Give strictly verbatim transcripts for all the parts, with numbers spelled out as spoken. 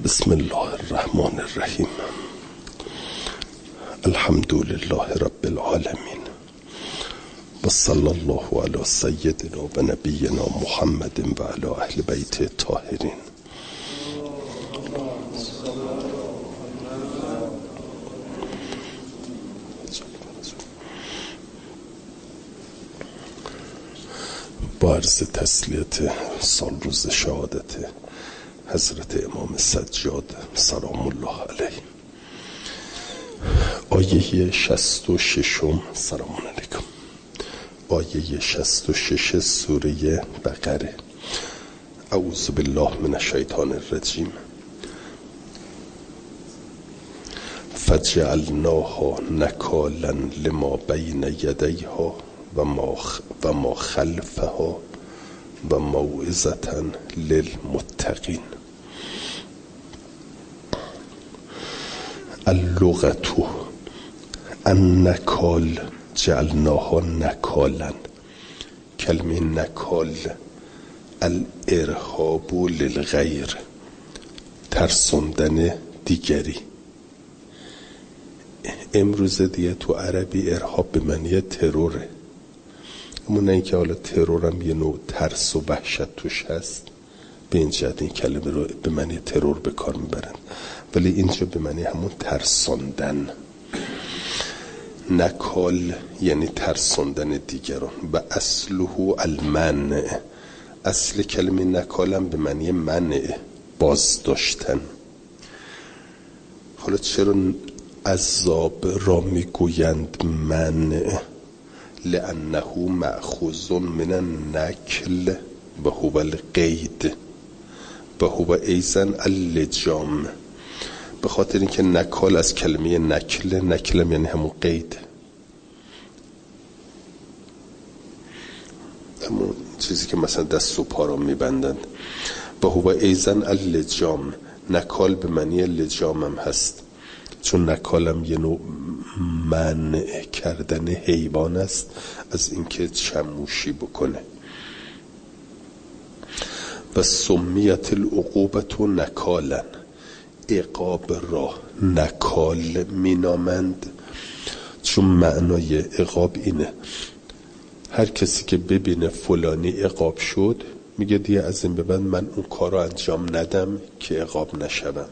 بسم الله الرحمن الرحیم. الحمد لله رب العالمین و صلی الله علی سیدنا و نبینا محمد و علی اهل بیت الطاهرین. با عرض تسلیت سال روز شهادت حضرت امام سجاد سلام الله علیه، آیه شصت و ششم سلام علیکم، آیه شصت و شش سوره بقره. اعوذ بالله من الشیطان الرجیم. فجعلناها نکالا لما بین یدیها و ما و ما خلفها و موعظة للمتقین. اللغة النکال، جعلناها نکالا. کلمه نکال الارهاب للغیر، ترسوندن دیگری. امروز دیگه تو عربی ارهاب به معنی تروره، اما نه اینکه حالا ترور هم یه نوع ترس و وحشت توش هست، به این جهت این کلمه رو به معنی ترور به کار میبرن، ولی اینجا به معنی همون ترساندن. نکال یعنی ترساندن دیگران. و اصله المنع، اصل کلمه نکال هم به معنی منع، باز داشتن. حالا چرا عذاب را میگویند منع؟ لأنه مأخوذ من النکل و هو القید و هو ایضا اللجام. به خاطر اینکه نکال از کلمه نکل، نکل یعنی همون قید، همون چیزی که مثلا دست و پا را میبندند. و هو ایضا اللجام، نکال به معنی لجام هم هست، چون نکالم یه نوع منع کردن حیوان است از اینکه چموشی بکنه. و سمیت العقوبة نکالا، عقاب را نکال مینامند، چون معنای عقاب اینه هر کسی که ببینه فلانی عقاب شد میگه دیگه از این به بعد من اون کار رو انجام ندم که عقاب نشوم.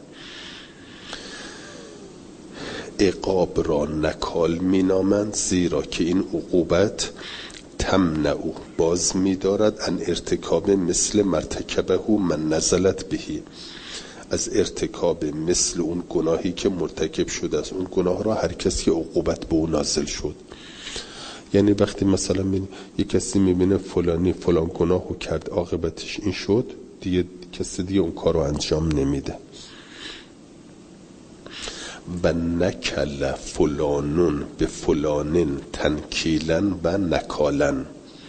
عقاب را نکال مینامند زیرا که این عقوبت تمنع باز می‌دارد ان ارتکاب مثل مرتکبه من نزلت بهی، از ارتکاب مثل اون گناهی که مرتکب شده است. اون گناه را هر کسی عقوبت به اون نازل شد. یعنی وقتی مثلا می... یک کسی میبینه فلانی فلان گناهو کرد عاقبتش این شد، دیگه کسی دیگه اون کار رو انجام نمیده. و نکل فلانون به فلانین تنکیلن و نکالن.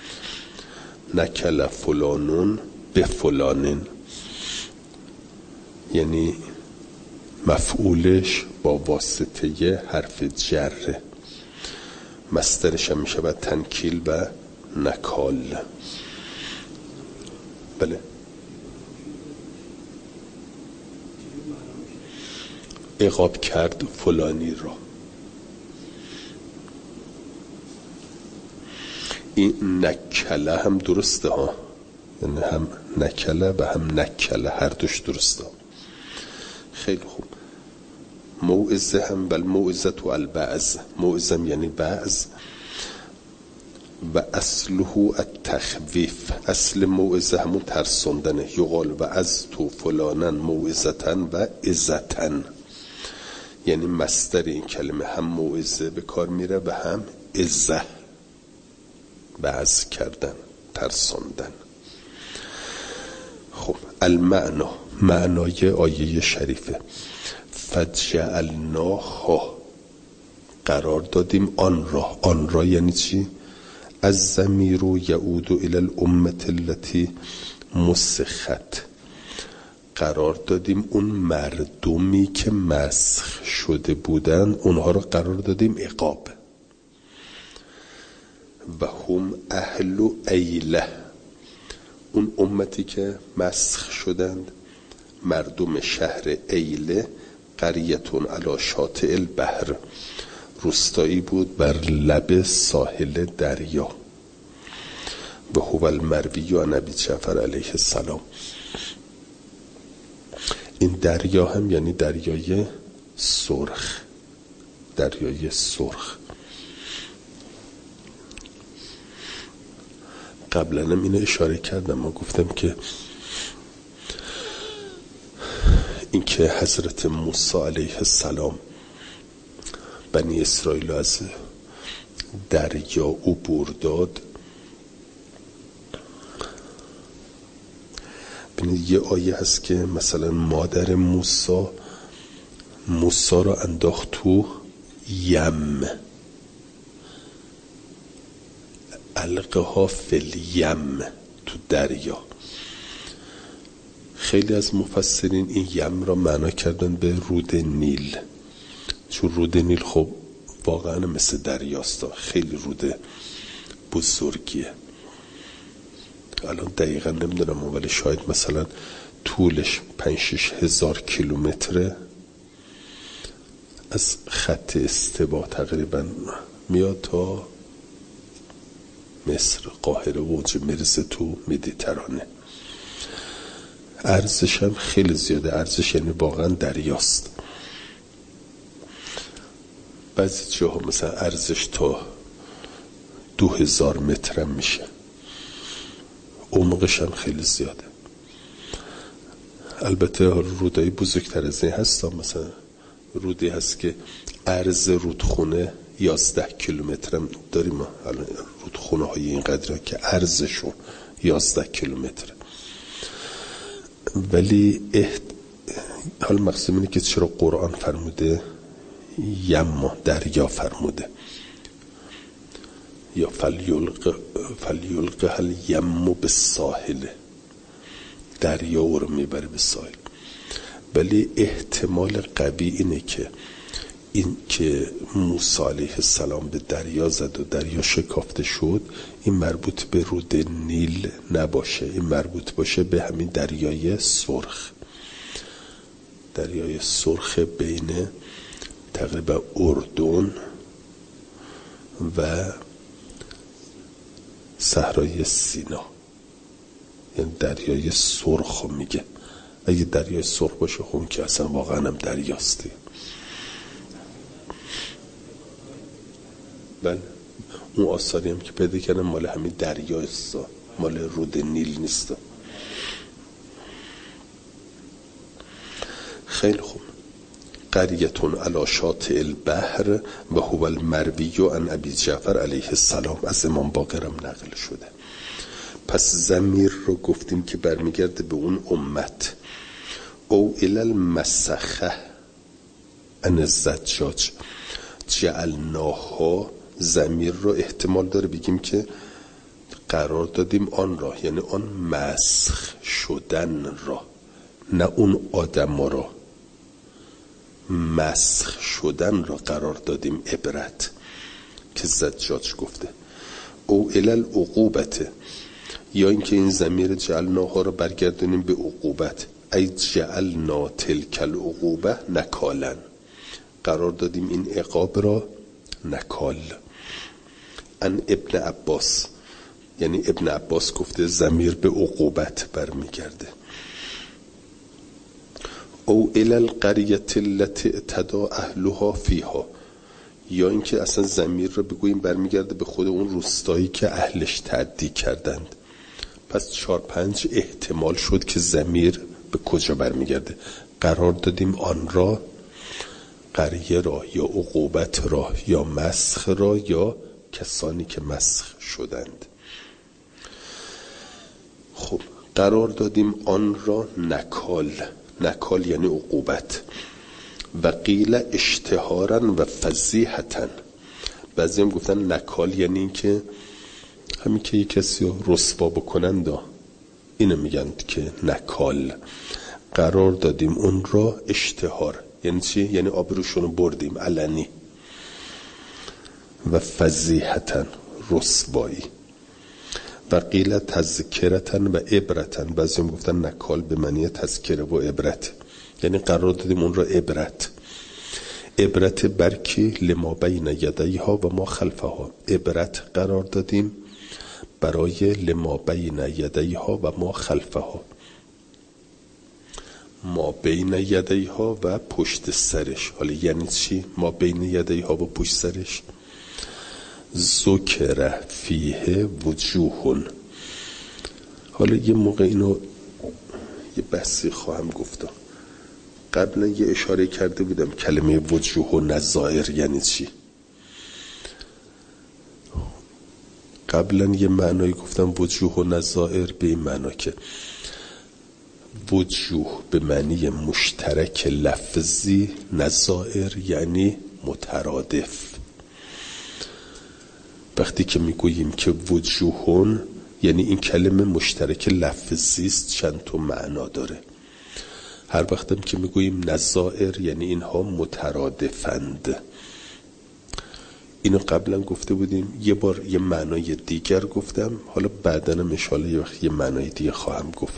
نکل فلانون به فلانین یعنی مفعولش با واسطه حرف جره، مصدرش هم میشه باید تنکیل و نکال. بله، عقاب کرد فلانی را. این نکله هم درسته ها، یعنی هم نکله و هم نکله، هر دوش درسته. خیلی خوب. موعظه هم بل موعظه تو البعض، موعظه یعنی بعض. و اصله التخویف، اصل موعظه همون ترساندنه. یقال و از تو فلانن موعظتن و عظتن، یعنی مصدر این کلمه هم موعظه به کار میره و هم عظه، وعظ کردن، ترساندن. خب المعنا، معنای آیه شریفه فجعلناها، قرار دادیم آن را. آن را یعنی چی؟ از ضمیر یعود الی الامه التي مسخت، قرار دادیم اون مردمی که مسخ شده بودن، اونها رو قرار دادیم عقاب. و هم اهل ایله، اون امتی که مسخ شدند مردم شهر ایله قریتون علی شاطئ البحر، روستایی بود بر لب ساحل دریا. و هو المروی عن ابی جعفر علیه السلام. این دریا هم یعنی دریای سرخ، دریای سرخ. قبلا هم اینو اشاره کردم، ما گفتم که اینکه حضرت موسی علیه السلام بنی اسرائیل از دریا عبور داد، ببینید یه آیه هست که مثلا مادر موسی موسی را انداخت تو یم، القها فی الیم، تو دریا. خیلی از مفسرین این یم را معنا کردن به رود نیل، چون رود نیل خب واقعا مثل دریاست، خیلی رود بزرگیه. الان دقیقا نمیدونم ولی شاید مثلا طولش پنج شش هزار کیلومتره، از خط استوا تقریبا میاد تا مصر، قاهره و اونجا میرسه تو مدیترانه. عرضش هم خیلی زیاده، عرضش یعنی واقعا دریاست. بعضی جاها مثلا عرضش تا دو هزار متر هم میشه، عمقش هم خیلی زیاده. البته رودایی بزرگتر از این هست، مثلا رودی هست که عرض رودخونه یازده کیلومتر هم داریم. الان رودخونه های این قدره که عرضشون یازده کیلومتر. ولی احت... حال مقصود اینه که چرا قرآن فرموده یم، دریا فرموده، یا فلیلق فلیلقه الیم بالساحل، دریا او رو میبره به ساحل. ولی احتمال قوی اینه که این که موسی علیه السلام به دریا زد و دریا شکافته شد، این مربوط به رود نیل نباشه، این مربوط باشه به همین دریای سرخ، دریای سرخ بین تقریبا اردن و صحرای سینا، یعنی دریای سرخ میگه. اگه دریای سرخ باشه خون که اصلا واقعا هم دریاستی. بله اون آثاری هم که پیدا کردن مال همین دریاست، مال رود نیل نیست. خیلی خوب. قریتون علی شاطئ البحر و هو المروی عن ابی جعفر علیه السلام، از امام باقرم نقل شده. پس ضمیر رو گفتیم که برمیگرده به اون امت. او الی المسخه ان الزجاج جعلناها، ضمیر رو احتمال داره بگیم که قرار دادیم آن را، یعنی آن مسخ شدن را، نه اون آدم را، مسخ شدن را قرار دادیم عبرت که زجاج گفته. او الی العقوبت، یا اینکه این ضمیر جعلناها را برگردونیم به عقوبت، ای جعلنا تلک العقوبه نکالا، قرار دادیم این عقاب را نکال. ان ابن عباس، یعنی ابن عباس گفته ضمیر به عقوبت برمیگرده. او الی القریة التي اعتدى اهلها فیها، یا اینکه اصلا ضمیر رو بگوییم برمیگرده به خود اون روستایی که اهلش تعدی کردند. پس چهار پنج احتمال شد که ضمیر به کجا برمیگرده. قرار دادیم آن را، قریه را یا عقوبت را یا مسخ را یا کسانی که مسخ شدند. خب قرار دادیم آن را نکال، نکال یعنی عقوبت. و قیل اشتهارا و فضیحتا، بعضی هم گفتن نکال یعنی این که همین که یک کسی رو رسوا بکنند، اینو میگن که نکال. قرار دادیم اون را اشتهار، یعنی چی؟ یعنی آبروشونو بردیم علنی. و فضیحتا، رسوایی. وقیل تذکرتن و عبرتن، بعضی هم گفتن نکال به معنی تذکره و عبرت، یعنی قرار دادیم اون را عبرت. عبرت برکی لما بین یدیها و ما خلفها، عبرت قرار دادیم برای لما بین یدیها و ما خلفها، ما بین یدیها و پشت سرش. حالا یعنی چی ما بین یدیها و پشت سرش؟ ذکر فیه وجوهون. حالا یه موقع اینو یه بحثی خواهم گفتم. قبلا یه اشاره کرده بودم کلمه وجوه و نظائر یعنی چی. قبلا یه معنایی گفتم وجوه و نظائر به این معنا که وجوه به معنی مشترک لفظی، نظائر یعنی مترادف. وقتی که میگوییم که وجوهون یعنی این کلمه مشترک لفظی است، چند تا معنا داره. هر وقتم که میگوییم نظائر یعنی اینها مترادفند. اینو قبلا گفته بودیم، یه بار یه معنای دیگر گفتم، حالا بعداً ان شاءالله یه وقت یه معنای دیگه خواهم گفت.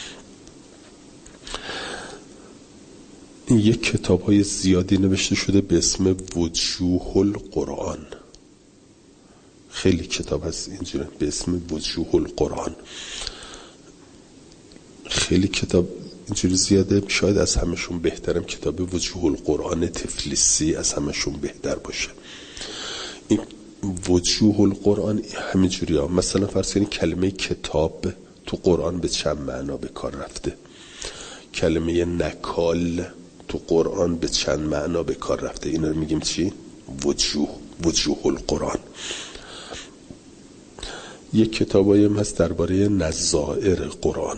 این یک کتاب‌های زیادی نوشته شده به اسم وجوه القرآن. خیلی کتاب هست اینجوری به اسم وجوه القرآن، خیلی کتاب اینجوری زیاده. شاید از همشون بهترم کتاب وجوه القرآن تفلیسی از همشون بهتر باشه. این وجوه القرآن همینجوری ها. مثلا فرض کنید کلمه کتاب تو قرآن به چند معنا به کار رفته، کلمه نکال تو قرآن به چند معنا به کار رفته. اینا رو میگیم چی؟ وجوه، وجوه القرآن. یک کتابایی هم هست درباره نظائر قرآن.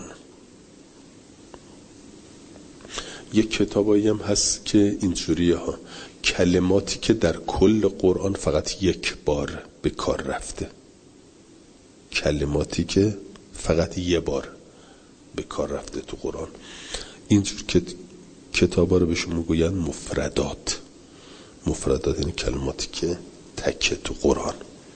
یک کتابایی هم هست که اینجوریه ها، کلماتی که در کل قرآن فقط یک بار به کار رفته، کلماتی که فقط یک بار به کار رفته تو قرآن. اینجور که کتابا رو بهشون میگوین مفردات. مفردات یعنی کلماتی که تکه تو قرآن.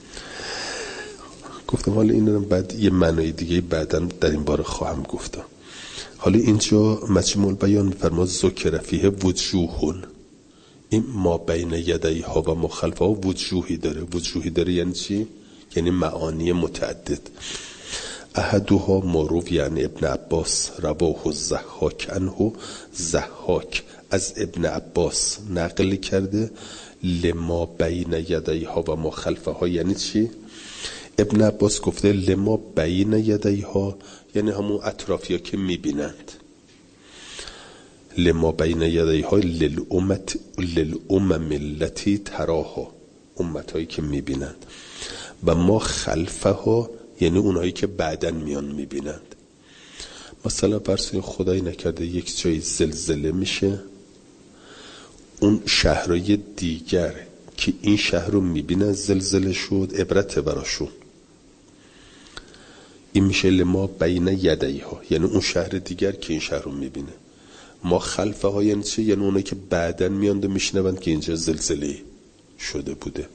گفتم حالا این رو بعد یه معنای دیگه بعداً در این باره خواهم گفتم. حالا اینجا مجموع البیان فرما ذکر فیه وجوهون، این ما بین یدیها و ما خلفها وجوهی داره. وجوهی داره یعنی چی؟ یعنی معانی متعدد. احدها معروف یعنی ابن عباس رواه الضحاک عنه، ضحاک از ابن عباس نقل کرده لما بین یدیها و ما خلفها یعنی چی؟ ابن عباس گفته لما بین یدیها یعنی همون اطرافی ها که میبینند، لما بین یدیها للامت للامم التي تراها، امت هایی که میبینند، و ما خلفها یعنی اونایی که بعدن میان میبینند. مثلا فرض خدای نکرده یک جای زلزله میشه، اون شهرهای دیگر که این شهر رو میبینن زلزله شد عبرت براشون. این میشه لما بین یدیها یعنی اون شهر دیگر که این شهر رو میبینه. ما خلفه ها یعنی چه؟ یعنی اونایی که بعدن میانده میشنوند که اینجا زلزله شده بوده.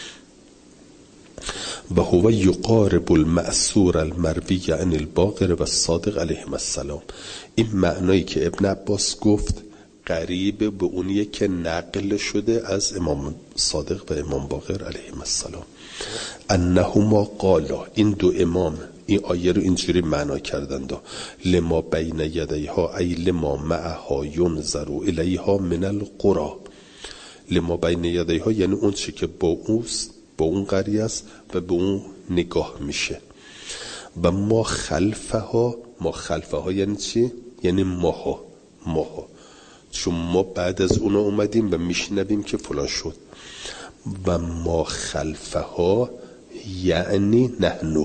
و هو یقارب المأثور المروی عن الباقر و الصادق علیهم السلام. این معنایی که ابن عباس گفت قریب به اونیه که نقل شده از امام صادق و امام باقر علیهم السلام. انهما قالا، این دو امام این آیه رو اینجوری معنا کردند: لما بین یدیها ای لما معها ینظر الیها من القرى. لما بین یدیها یعنی اون چی که با اوست، با اون قریه است و به اون نگاه میشه. و ما خلفها، ما خلفها یعنی چی؟ یعنی ماها ماها چون ما بعد از اونا اومدیم و میشنویم که فلان شد. و ما خلفها یعنی نحنو،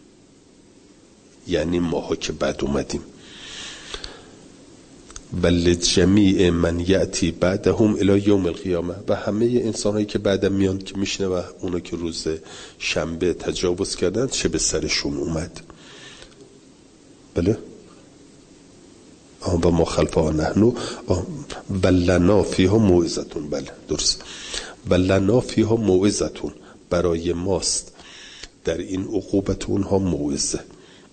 یعنی ماها که بعد اومدیم. بل جمیع من یأتی بعدهم الی یوم القیامه، و همه انسان هایی که بعدم میان که میشنوه اونا که روز شنبه تجاوز کردن چه به سرشون اومد. بله و ما خلفها نحنو و لنا فیها موعظتون. بله درست. و لنا فیها موعظتون، برای ماست در این عقوبت اونها موعظه.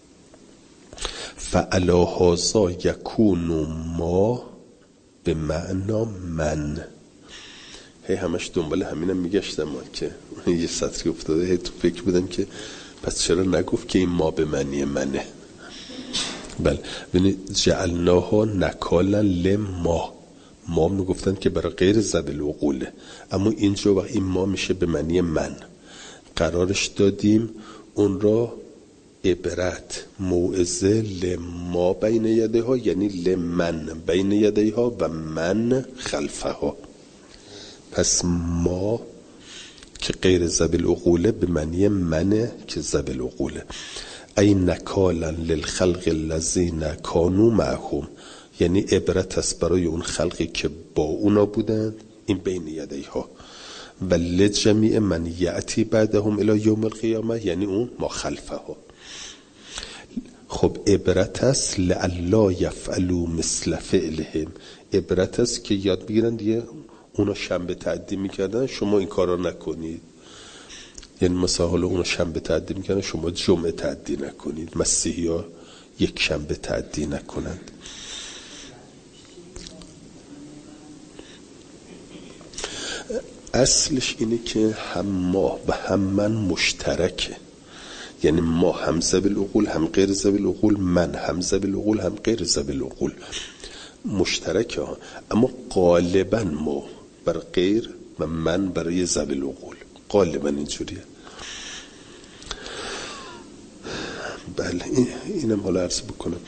فعلی هذا یکون ما به معنا من. هی همش دنبال همینم میگشتم که یه سطری افتاده، هی تو فکر بودم که پس چرا نگفت که این ما به معنی منه. بله ببینید جعلناها نکالا لما، ما میگفتن که برای غیر ذوی العقوله، اما اینجا وقت این ما میشه به معنی من، قرارش دادیم اون را عبرت موعظه لما بین یدیها، یعنی لمن بین یدیها و من خلفها. پس ما که غیر ذوی العقوله به معنی منه که ذوی العقوله. ای نکالا للخلق الذین کانوا معهم، یعنی عبرت است برای اون خلقی که با اونا بودند، این بین یدیها، و لجمیع من یأتی بعدهم الی یوم القیامه، یعنی اون ما خلفها. خب عبرت است لعلا یفعلوا مثل فعلهم، عبرت است که یاد بگیرن دیگه اونا شنبه تعدی میکردن شما این کارا نکنید، یعنی مثلا حالا اونا شنبه تعدی میکردن شما جمعه تعدی نکنید، مسیحی ها یک شنبه تعدی نکنند. اصلش اینه که هم ما و هم من مشترکه، یعنی ما هم ذوی العقول هم غیر ذوی العقول، من هم ذوی العقول هم غیر ذوی العقول، مشترکه ها، اما غالبا ما بر غیر و من برای ذوی العقول، غالبا اینجوریه. بله اینم حالا عرض بکنم.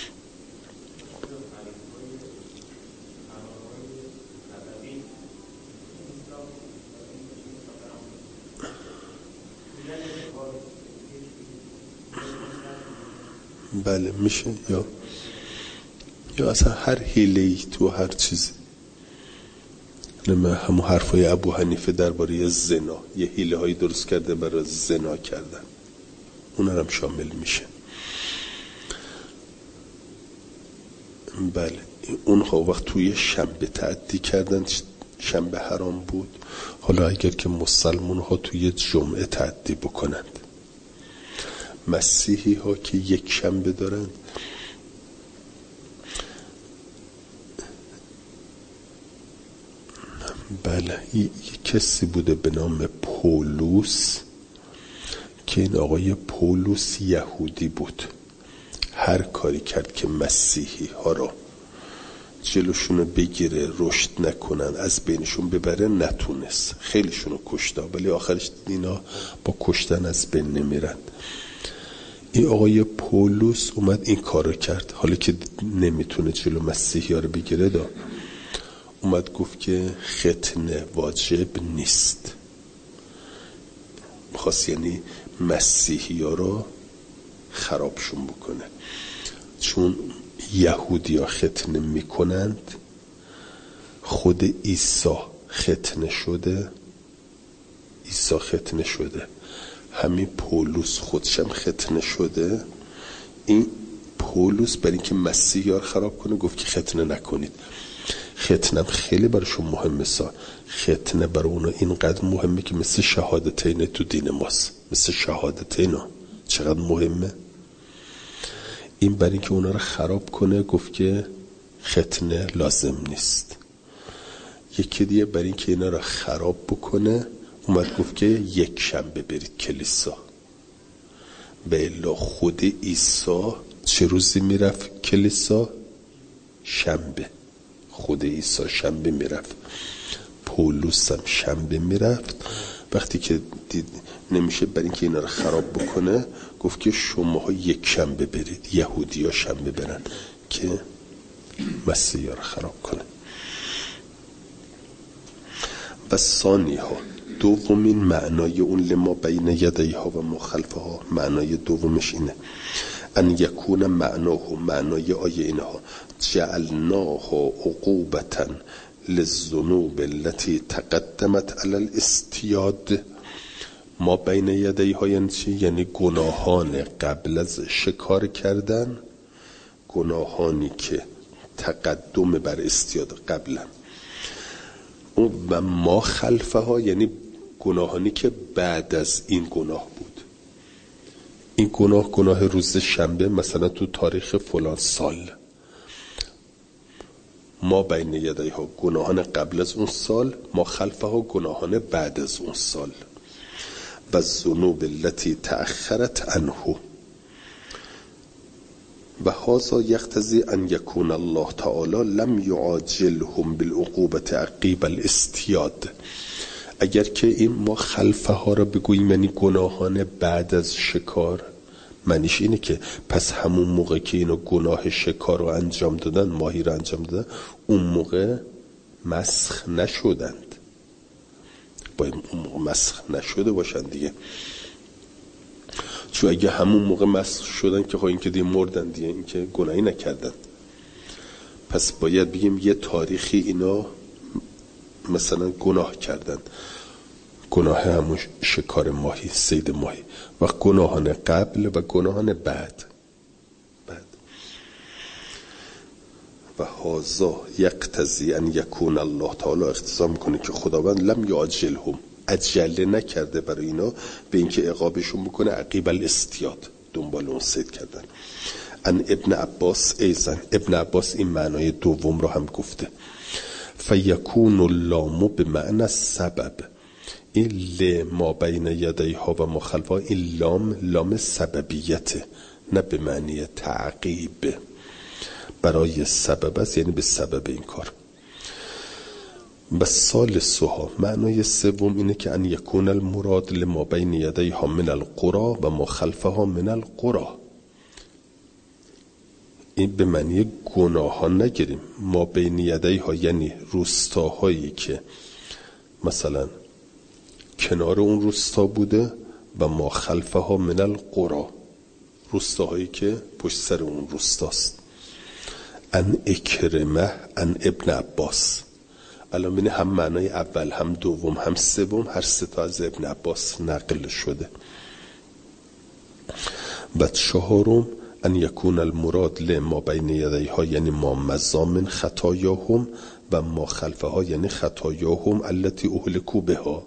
بله میشه، یا یا اصلا هر حیله‌ای تو هر چیزی. همون حرفای ابو حنیفه درباره زنا، یه حیله هایی درست کرده برای زنا کردن، اون هم شامل میشه. بله اونها وقت توی شنبه تعدی کردن، شنبه حرام بود، حالا اگر که مسلمان ها توی جمعه تعدی بکنند، مسیحی ها که یک شنبه دارند، بله یه کسی بوده به نام پولس که این آقای پولس یهودی بود، هر کاری کرد که مسیحی ها را جلوشونو بگیره، رشد نکنن، از بینشون ببره، نتونست، خیلیشونو کشته، ولی آخرش اینا با کشتن از بین نمیرن. این آقای پولس اومد این کارو کرد، حالا که نمیتونه جلو مسیحی ها رو بگیره، دا اومد گفت که ختنه واجب نیست، خواست یعنی مسیحی ها رو خرابشون بکنه، چون یهودی ها ختنه میکنند، خود عیسی ختنه شده، عیسی ختنه شده، همین پولس خودشم ختنه شده. این پولس برای اینکه مسیحی ها رو خراب کنه گفت که ختنه نکنید. ختنه خیلی براشون مهمه، سا ختنه برای اونا اینقدر مهمه که مثل شهادتین تو دین ماست، مثل شهادتین ها چقدر مهمه. این برای اینکه اونا رو خراب کنه گفت که ختنه لازم نیست. یکی دیگه برای اینکه اینا رو خراب بکنه اومد گفت که یک شنبه برید کلیسا. به الا خود عیسی چه روزی میرفت کلیسا؟ شنبه. خود عیسی شنبه میرفت، پولس هم شنبه میرفت. وقتی که دید نمیشه برای اینکه اینا رو خراب بکنه گفت که شماها یک شنبه برید، یهودی ها شنبه برن که مسیحی ها رو خراب کنه. و ثانی ها، دومین معنای اون لما بین یدیها و ما خلفها، معنای دومش اینه ان یکون معناه، معنای آیه اینها جعلناها عقوبتا للذنوب التي تقدمت علی الاستیاد. ما بین یدیها یعنی چی؟ یعنی گناهان قبل از شکار کردن، گناهانی که تقدم بر استیاد قبلا، و ما خلفها یعنی گناهانی که بعد از این گناه بود. این گناه گناه روز شنبه مثلا تو تاریخ فلان سال، ما بین یدیها گناهان قبل از اون سال، ما خلفها گناهان بعد از اون سال. و الذنوب التي تأخرت عنه و هذا یقتضی ان یکون الله تعالی لم یعاجلهم بالعقوبة عقیب الاستیاد. اگر که این ما خلفه ها را بگوییم یعنی گناهان بعد از شکار، معنیش اینه که پس همون موقع که اینو گناه شکار رو انجام دادن، ماهی رو انجام دادن، اون موقع مسخ نشدند، باید اون موقع مسخ نشده باشن دیگه. چون اگه همون موقع مسخ شدن که خب این که دیگه مردن دیگه، این که گناهی نکردن. پس باید بگیم یه تاریخی اینا مثلا گناه کردن، گناه همون شکار ماهی، صید ماهی، و گناهان قبل و گناهان بعد بعد و هازا یقتضی ان یکون الله تعالی اقتضا میکنه که خداوند لم یعجلهم، عجله نکرده برای اینا به اینکه عقابشون بکنه عقیب الاستیاد، دنبال اون صید کردن. ان ابن عباس ایزن، ابن عباس این معنای دوم رو هم گفته. فیکون اللام به معنی سبب، این ل ما بین یدیها و ما خلفها، این لام لام سببیته، نه به معنی تعقیب، برای سبب است، یعنی به سبب این کار. و ثالثها، معنای سوم اینه که ان یکون المراد لما بین یدیها من القرى و ما خلفها من القرى، این به معنی گناه ها نگیریم. ما بین یدیها یعنی روستاهایی که مثلا کنار اون روستا بوده، و ما خلفها من القرى، روستاهایی که پشت سر اون روستاست. ان اکرمه ان ابن عباس، الان بینه هم معنای اول هم دوم هم سوم هر سه تا از ابن عباس نقل شده. و چهارم ان یکون المراد لما بین یدیها یعنی ما مزامن خطایاهم و ما خلفها یعنی خطایاهم التي اهلكوا بها،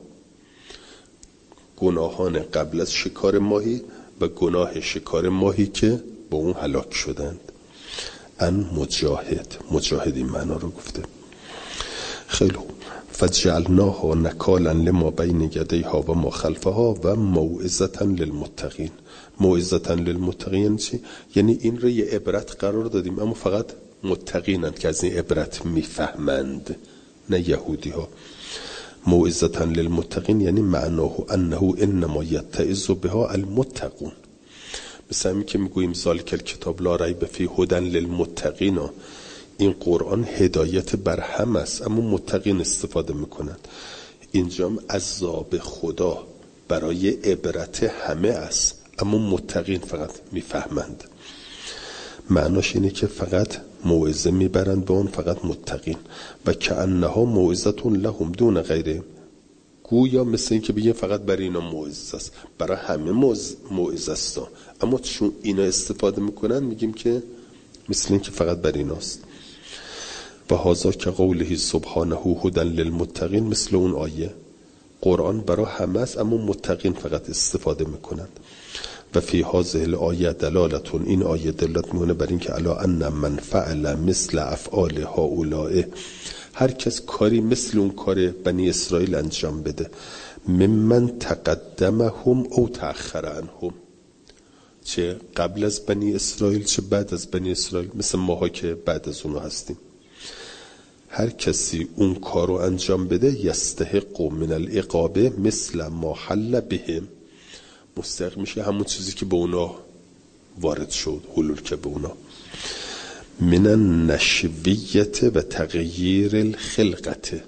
گناهان قبل از شکار ماهی و گناه شکار ماهی که با اون هلاک شدند. ان مجاهد، مجاهد این معنا رو گفته. خیلی خوب. فجعلناها نکالا لما بین یدیها و ما خلفها و موعظة للمتقین. موعظة للمتقین چی؟ یعنی این رو یه عبرت قرار دادیم، اما فقط متقینند که از این عبرت میفهمند، نه یهودی ها. موعظة للمتقین یعنی معناه انه انما یتعظ بها المتقون. مثل همین که میگوییم ذالک الکتاب لا ریب فیه هدی للمتقین، این قرآن هدایت بر هم است اما متقین استفاده میکنند. اینجا عذاب خدا برای عبرت همه است اما متقین فقط میفهمند. معناش اینه که فقط موعظه میبرند به اون فقط متقین. و کأنها موعظة لهم دون غیرهم، گویا مثل این که بگیم فقط برای اینا موعظه است، برای همه موعظه است، اما چون اینا استفاده میکنن میگیم که مثل این که فقط برای ایناست. و هذا که قوله سبحانه هدی للمتقین، مثل اون آیه قرآن برای همه است اما متقین فقط استفاده میکنند. و فی هذه الآیه دلالتون، این آیه دلالت میکنه بر این که الا ان من فعل مثل افعال هؤلاء، هر کس کاری مثل اون کار بنی اسرائیل انجام بده، ممن تقدمهم او تأخر عنهم، چه قبل از بنی اسرائیل چه بعد از بنی اسرائیل، مثل ماها که بعد از اونو هستیم، هر کسی اون کارو انجام بده یستحق من العقاب مثل ما حل بهم، مستحق میشه همون چیزی که به اونا وارد شد، حلول که به اونا. من النشویت و تغییر الخلقت،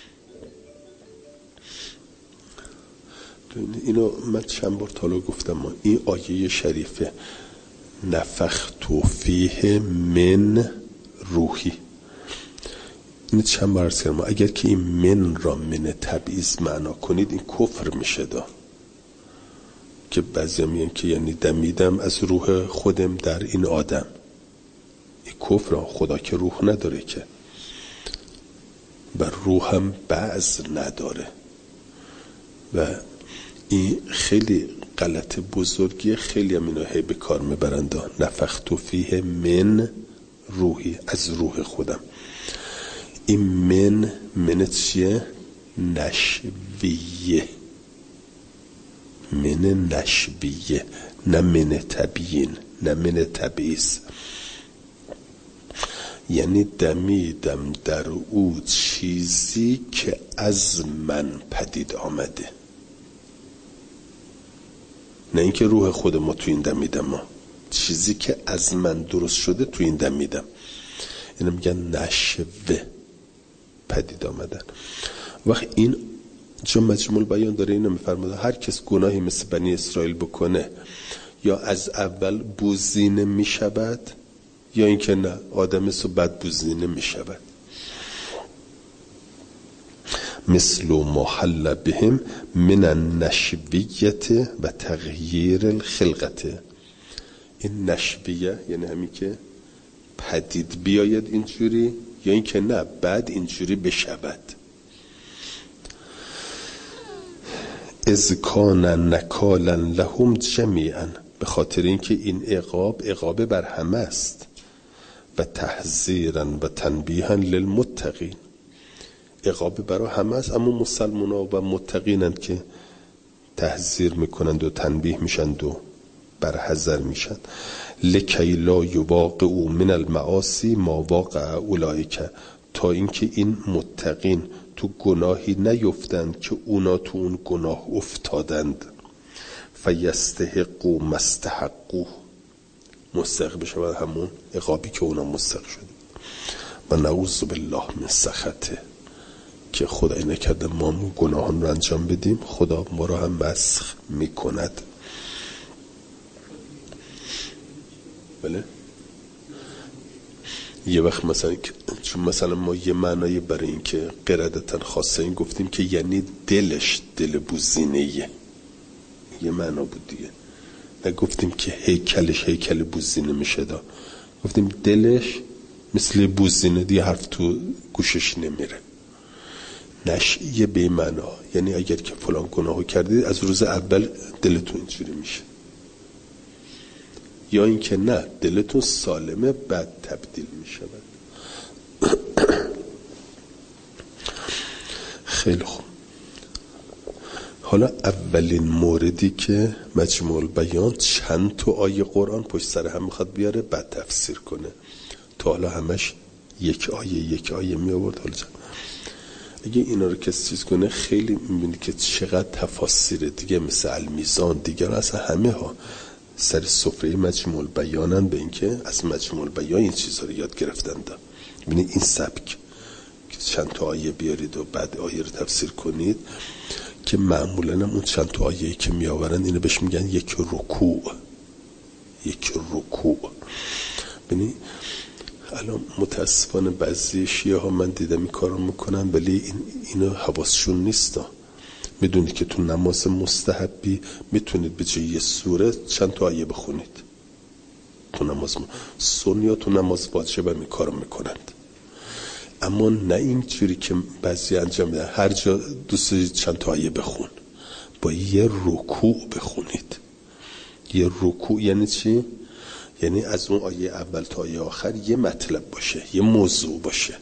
اینو من چند بار تالا گفتم، ما این آیه شریفه نفخت فیه من روحی، این چند بار عرض کردم، اگر که این من را من تبعیض معنا کنید این کفر میشه دا، که بعضی میگن که یعنی دمیدم از روح خودم در این آدم، این کفر، خدا که روح نداره که، و روح هم بعض نداره. و این خیلی غلط بزرگی خیلی هم اینو هی به کار میبرند. نفخت فیه من روحی، از روح خودم. این من من چیه؟ نشویه، من نشویه، نه من تبیین، نه من تبعیض. یعنی دمیدم در او چیزی که از من پدید آمده، نه اینکه روح خود ما تو این دمیدم، ما چیزی که از من درست شده تو این دمیدم. اینو میگن نشوه، پدید آمدن. وقت این چون مجموع بیان داره اینو میفرماده هر کس گناهی مثل بنی اسرائیل بکنه یا از اول بوزینه میشود یا اینکه نه آدم است و بد بوزینه میشود. مثل ما حل بهم من النشویت و تغییر الخلقت. این نشویه یعنی همین که پدید بیاید اینجوری یا اینکه نه بعد اینجوری بشود. اذ کان نکالا لهم جمیعا، به خاطر اینکه این عقاب عقاب بر همه است. و تحذیرا و تنبیها للمتقین، عقاب برای همه است، اما مسلمان ها و متقینند که تحذیر میکنند و تنبیه میشند و برحذر میشند. لکی لا یواقعوا من المعاصی ما واقع اولئک، تا اینکه این متقین تو گناهی نیفتند که اونا تو اون گناه افتادند. فیستحقوا ما استحقوا، مستحق بشود همون عقابی که اونا مستحق شد. و نعوذ بالله من سخطه، که خدای نکرده ما گناهان رو انجام بدیم خدا ما رو هم مسخ میکند. بله یه وقت مثلا چون مثلا ما یه معنایی برای این که قردتن خاصه این گفتیم که یعنی دلش دل بوزینه‌ایه، یه معنا بود دیگه. نگفتیم که هیکلش هیکل بوزینه میشه دا، گفتیم دلش مثل بوزینه دیگه، حرف تو گوشش نمیره. نشیه به معنا یعنی اگر که فلان گناهو کردید از روز اول دلتون اینجوری میشه، یا اینکه نه دلتون سالمه بعد تبدیل میشه. خیلی خوب. حالا اولین موردی که مجموع بیان چند تا آیه قرآن پشت سر هم میخواد بیاره بعد تفسیر کنه. تا حالا همش یک آیه یک آیه می آورد. حالا اگه اینا رو کسی چیز کنه خیلی میبینی که چقدر تفاسیر دیگه مثل المیزان دیگر اصلا همه ها سر سفره مجموع بیانن به این که از مجموع بیان این چیزها رو یاد گرفتن. دا ببینید این سبک که چند تا آیه بیارید و بعد آیه رو تفسیر کنید، که معمولا هم اون چند تا آیه‌ای که می آورن اینو بهش میگن یک رکوع، یک رکوع. ببینید الان متاسفانه بعضی شیعه ها من دیدم این کارو میکنن ولی این اینو حواسشون نیستا. میدونید که تو نماز مستحبی میتونید به جای یه سوره چند تا آیه بخونید تو نماز. سنی ها تو نماز واجب هم این کارو میکنند، اما نه این جوری که بعضی انجام میدن هر جا دوست چند تا آیه بخون. با یه رکوع بخونید. یه رکوع یعنی چی؟ یعنی از اون آیه اول تا آیه آخر یه مطلب باشه، یه موضوع باشه.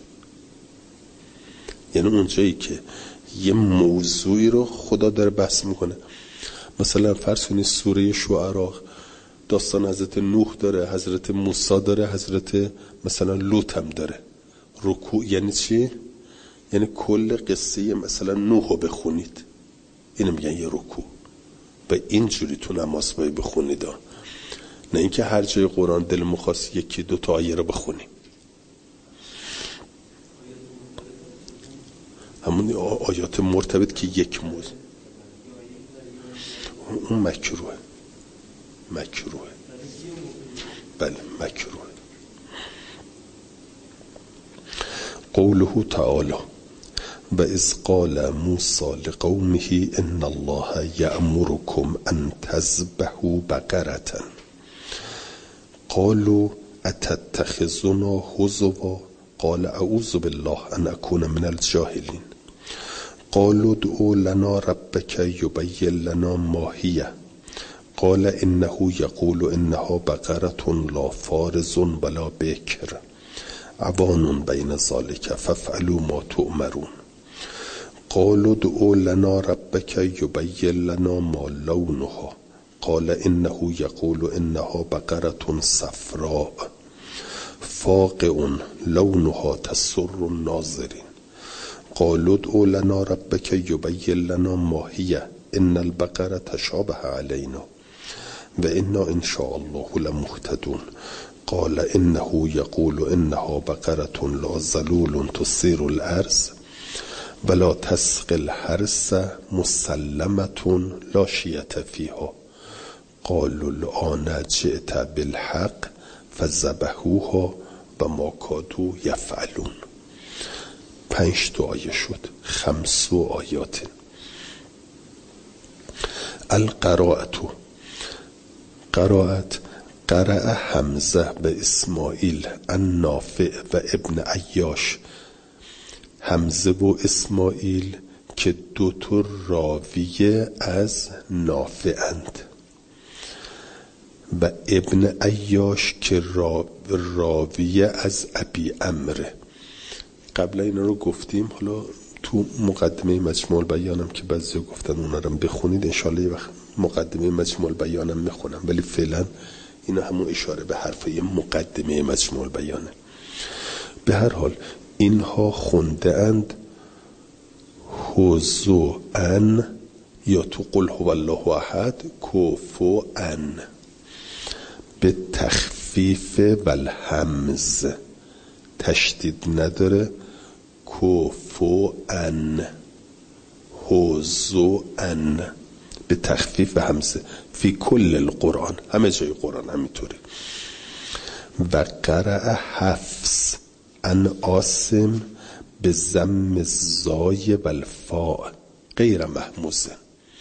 یعنی اون جایی که یه موضوعی رو خدا داره بحث میکنه. مثلا فرض کنید سوره شعراء داستان حضرت نوح داره، حضرت موسی داره، حضرت مثلا لوط هم داره. رکوع یعنی چی؟ یعنی کل قصه مثلا نوح رو بخونید. اینو میگن یه رکوع. به اینجوری تو نماز باید بخونید، نه اینکه هر جای قرآن دل مخواست یکی دو تا آیه رو بخونیم. همون آیات مرتبط که یک موضوع اون مکروه مکروه بله مکروه. قوله تعالی و اذ قال موسی لقومه ان الله یأمرکم ان تذبحوا بقرة قالوا اتتخذنا هزوا قال اعوذ بالله ان اكون من الجاهلین قالوا ادع لنا ربك يبين لنا ما هي قال انه یقول انها بقرة لا فارض ولا بکر عوان بین ذلك فافعلوا ما تؤمرون. قالوا ادع لنا ربك يبين لنا ما لونها قال انه يقول انها بقرة صفراء فاقع لونها تسر الناظرين. قالوا ادع لنا ربك يبين لنا ما هي ان البقرة تشابه علينا وإنا إن شاء الله لمهتدون. قال إنه يقول إنها بقرة لا ذلول تثير الأرض ولا تسقي الحرث مسلمة لا شية فيها. قالوا الآن جئت بالحق فذبحوها وما كادوا يفعلون. پنج تا آیه شد. خمس آیات. القراءة قرائت قرأ حمزه به اسماعیل النافع و ابن عیاش. حمزه و اسماعیل که دو تا راویه از نافعند و ابن عیاش که راویه از ابی عمرو. قبل اینا رو گفتیم، حالا تو مقدمه مجموع البیانم که بعضی گفتن اونا رو بخونید، انشالله یه وقت مقدمه مجموع البیانم میخونم، ولی فعلا اینا همون اشاره به حرفای مقدمه مجموع البیانه. به هر حال اینها خونده اند هزوان یا تو قل هو الله احد کفوان به تخفیف و الهمز، تشدید نداره. کفوان هزوان به تخفیف و همزه فی کل القرآن، همه جای قرآن همینطوره. و قرأ حفص ان عاصم به ضم زای و الفاء غیر محموزه.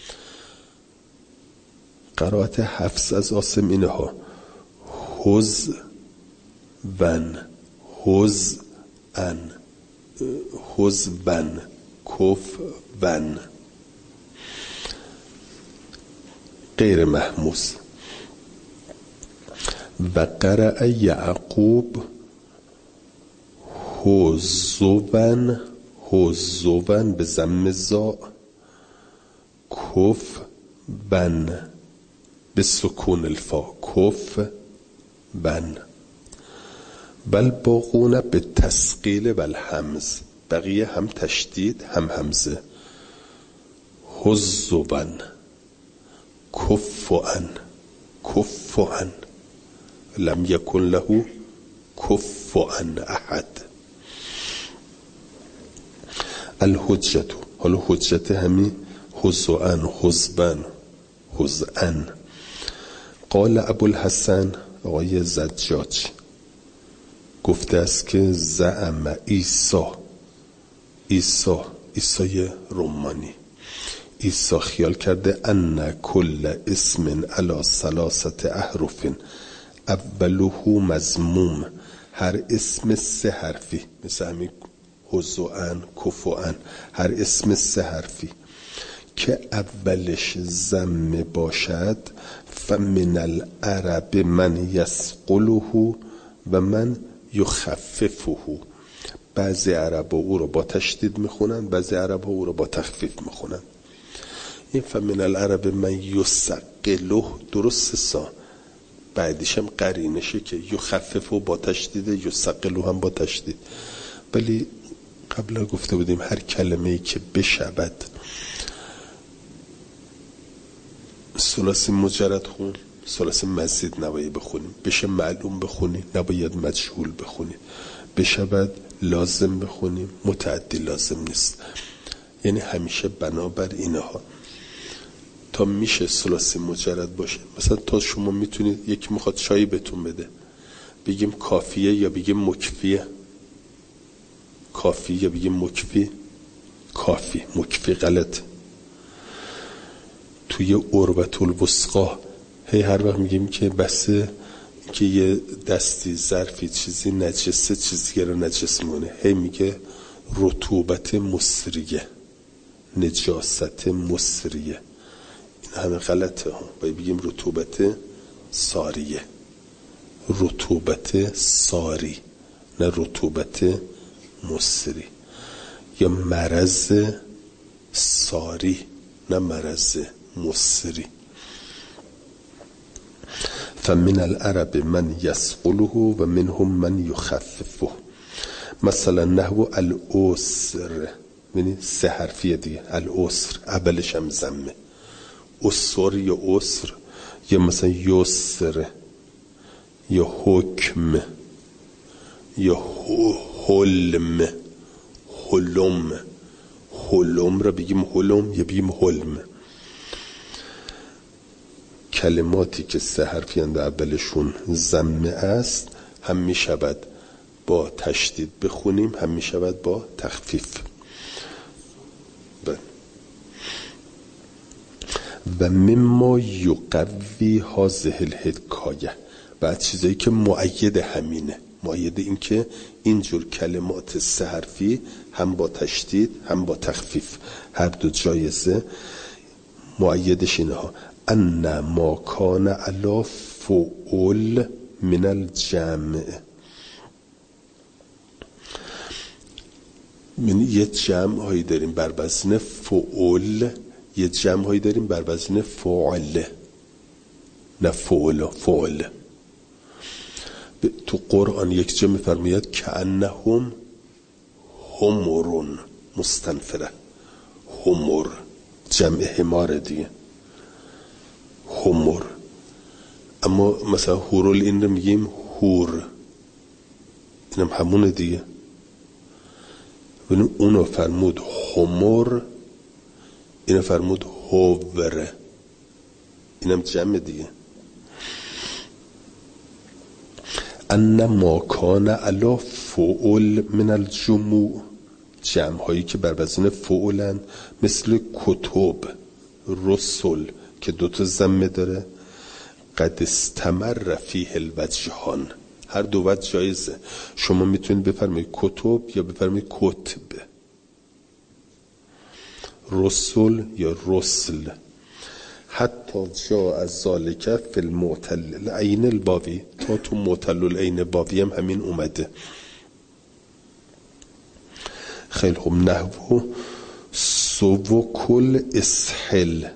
قرائت حفص از عاصم اینها هز ون هز ان هز ون کف ون غیر محموز. و قرأ یعقوب هزوون هزوون به ضم زا کف ون به سکون الفا کف ون. بل باقون به تسقیل و الهمز، بقیه هم تشدید هم همزه. هزوون کفوان کفوان لم یکن له کفوان احد. الحجت، حالا حجت همین هزوان هزبن هزان. قال ابوالحسن آقای زجاج گفته است که زعم عیسی عیسی عیسی رومانی عیسی خیال کرده ان کل اسم علی ثلاثت احرف اوله مضموم، هر اسم سه حرفی مثل همین هزوان کفوان، هر اسم سه حرفی که اولش ضم باشد فمن العرب من یثقله و من یخففه. بعضی عرب او رو با تشدید میخونن، بعضی عرب او رو با تخفیف میخونن. این فمن العرب من یثقله درست سا، بعدیش هم قرینشه که یخففه با تشدید، یثقله هم با تشدید. ولی قبلا گفته بودیم هر کلمه‌ای که بشود ثلاثی مجرد خون، ثلاثی مزید نباید بخونیم، بشه معلوم بخونیم، نباید مجهول بخونیم، بشود لازم بخونیم، متعدی لازم نیست. یعنی همیشه بنابر اینها تا میشه ثلاثی مجرد باشه. مثلا تا شما میتونید یکی میخواد چایی بهتون بده، بگیم کافیه یا بگیم مکفیه؟ کافی یا بگیم مکفی؟ کافی. مکفی غلط. توی عربة الوثقی هی هر وقت میگیم که بسه که یه دستی ظرفی چیزی نجسه، چیزی رو نجس مونه، هی میگه رطوبت مصریه، نجاست مصریه. این همه غلطه ها. باید بگیم رطوبت ساریه، رطوبت ساری، نه رطوبت مصری. یا مرض ساری نه مرض مصری. فمن العرب من یسقله و منهم من یخففه. مثلا نحو الاسر، یعنی سه حرفیه دیگه. الاسر اولش هم ضمه، اسر یا اسر، یا مثلا یسر یا حکم یا حلم. حلم حلم را بگیم حلم یا بگیم حلم. کلماتی که سه حرفی اند اولشون ضمه است هم می شود با تشدید بخونیم، هم می شود با تخفیف. و مما یقوی هذه الحکایه، بعد چیزایی که مؤید همینه، مؤید این که اینجور کلمات سه حرفی هم با تشدید هم با تخفیف هر دو جایزه. مؤیدش اینها: ان ما کان علی فعول من الجمع. من یه جمع هایی داریم بر وزن فعول، یه جمع هایی داریم بر وزن فعل، نه فعل فعل. تو قرآن یک جمع فرماید که انهم همرون مستنفره. همر جمع حمار دیگه، همر. اما مثلا هورول این رو میگیم هور، اینم همونه دیگه. و اونو فرمود همر، اینو فرمود هوور، اینم جمع دیگه. ان ما کان علی فعول من الجموع، جمع هایی که بر وزن فعولن، مثل کتب، رسل که دوتا ضمه داره. قد استمر فیه الوجهان، هر دو وجه جایزه. شما میتونید بفرمایید کتب یا بفرمایید کتب، رسل یا رسل. حتی جا از ذالک فی المعتل العین الباوی، تا تو معتل العین باوی هم همین اومده. خیلی خوب. نحو سوک الاسحل،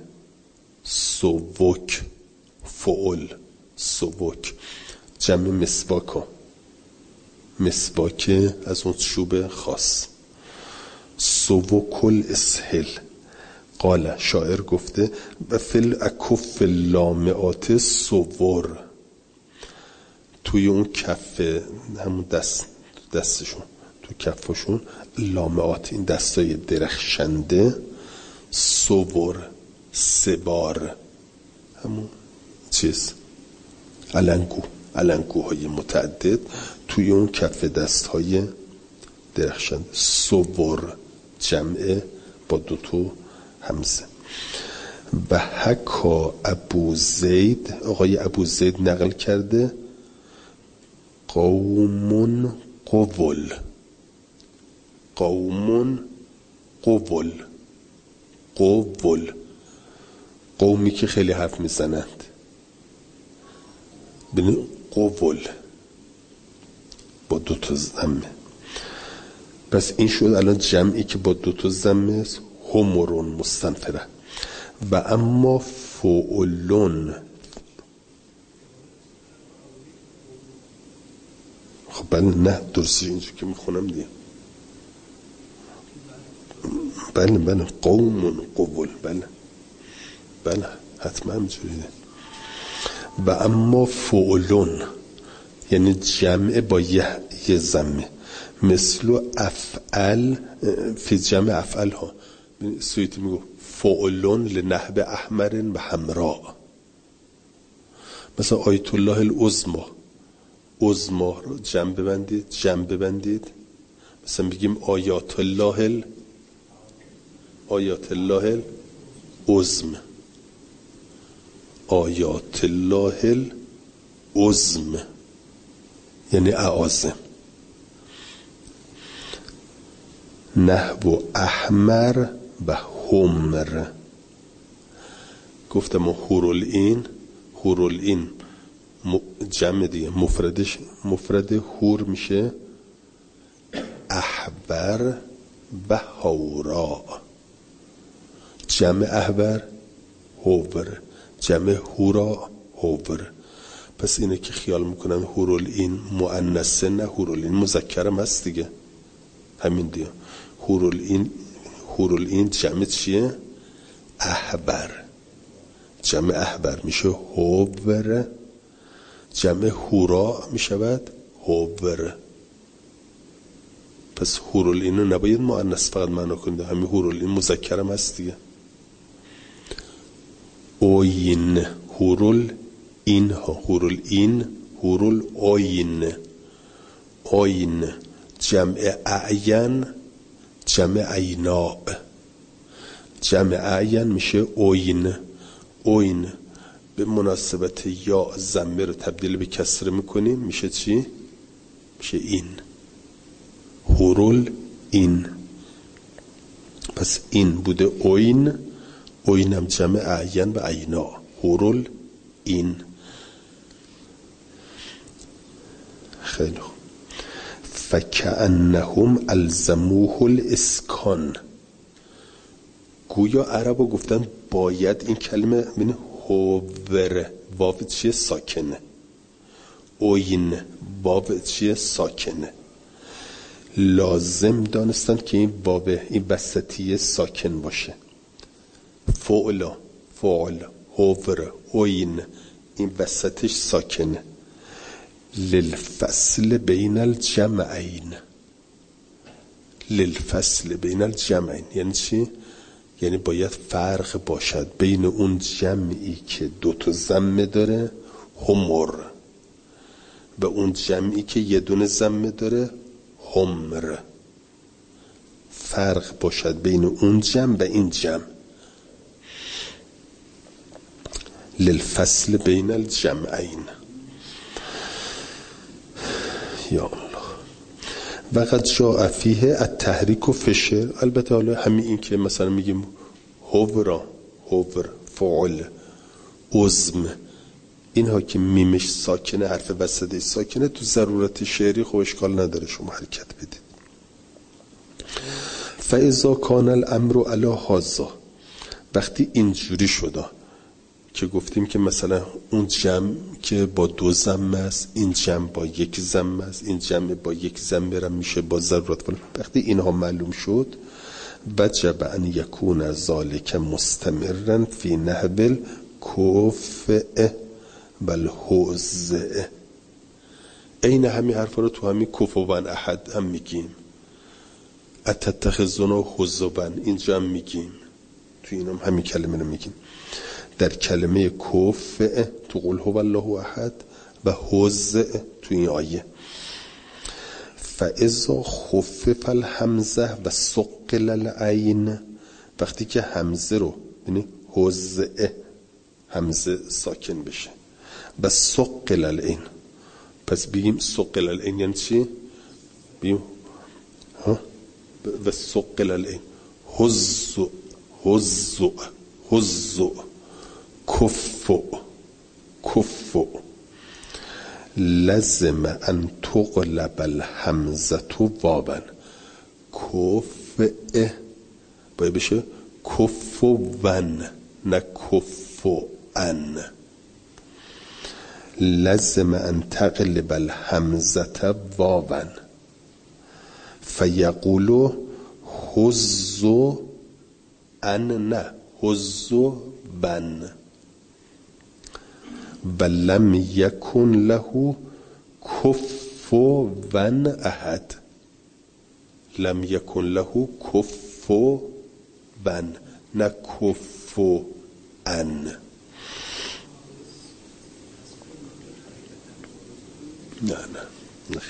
سوک فعل، سوک جمع مسواک ها، مسواک از اون چوب خاص. سوک الاسحل. قال شاعر گفته و فل اکف لامعات سوور، توی اون کف همون دست دستشون، تو کفشون لامعات، این دستای درخشنده، سوور سبار، همون چیز علنگو، علنگوهای متعدد توی اون کف دستهای درخشنده. سوور جمعه با دوتو همزه. و حکا ابو زید، آقای ابو زید نقل کرده، قوم قول، قوم قول، قول قومی که خیلی حرف میزنند، ببین قول با دو تا ضمه. پس این شد الان جمعی که با دو تا ضمه است، همرون مستنفره. و اما فعلون، خب بله نه درستی اینجا که میخونم دیگه، بله بله قوم قول، بله بله حتما همجوریه. و اما فعلون یعنی جمع با یه یه ضمه، مثل افعل، فی جمع افعل ها. سویتی میگو فعلون لنحب احمر و حمراء. مثلا آیت الله العظما، عظما رو جمع ببندید، جمع ببندید. مثلا بگیم آیات الله ال آیات الله العظم، آیات الله العظم یعنی اعاظم. نحو احمر و حمر، گفتم هورالعین، هورالعین جمع دیگه، مفردش مفرد هور میشه احبر و هورا، جمع احبر هوور، جمع هورا هوور. پس اینه که خیال میکنن هورالعین مؤنثه، نه هورالعین مذکرم هست دیگه، همین دیگه. هورالعین هورالعین جمع چیه؟ احبر، جمع احبر میشه هوور، جمع هورا میشود هوور. پس هورالعین رو نباید مؤنث فقط معنا کنید، همین هورالعین مذکرم هست دیگه. اوین هورالعین ها، هورالعین هورالعین، اوین جمع اعین، جمع عینا، جمع اعین میشه اوین. اوین به مناسبت یا ضمه رو تبدیل به کسره میکنیم، میشه چی؟ میشه این، هورالعین. پس این بوده اوین، اوین هم جمع اعین و عینا، هورالعین. خیلی خوب. فکأنهم الزموه الاسکان، گویا عربا گفتن باید این کلمه ببین هوور واو چیه؟ ساکنه. اوین واو چیه؟ ساکنه. لازم دانستن که این واو این وسطیه ساکن باشه. فعلا فعل هوور اوین این وسطش ساکنه. للفصل بین الجمعین، للفصل بین الجمعین یعنی چی؟ یعنی باید فرق باشد بین اون جمعی که دو تا ضمه داره همر و اون جمعی که یه دونه ضمه داره همر. فرق باشد بین اون جمع و این جمع. للفصل بین الجمعین. یا الله. وقد جاء فیه التحریک و فشر. البته حالا همین این که مثلا میگیم هورا، هوور، فعل، عزم، اینها که میمش ساکنه، حرف وسطه ساکنه، تو ضرورت شعری خب اشکال نداره شما حرکت بدید. فاذا کان الامر علی هذا، وقتی اینجوری شده که گفتیم که مثلا اون جمع که با دو ضمه است، این جمع با یک ضمه است، این جمع با یک ضمه را میشه با ضرورت. وقتی اینها معلوم شد وجب ان یکون ذالک مستمرا فی نحو الکفء والحوزء. این همین حرفا رو تو همین کفوان احد هم میگیم، اتتخذون حزبن اینجا هم میگیم، تو اینم همین کلمه رو میگیم. در کلمه کفء تو قل هو الله احد و حوزء تو این آیه. فاذا خفف الحمزه و ثقل العین، وقتی که حمزه رو یعنی حوزء همزه ساکن بشه و ثقل العین، پس بگیم ثقل العین یعنی چی؟ بگیم ها و ثقل العین حزء حزء حزء کفء کفء لازم ان تقلب الحمزه واوا. کفء باید بشه کفوان نه کفوان. لازم ان تقلب الحمزه واوا فیقول حزو ان نه حزو بن ولم یکن له کفوان احد. لم یکن له کفوان نه کفوان. نه نه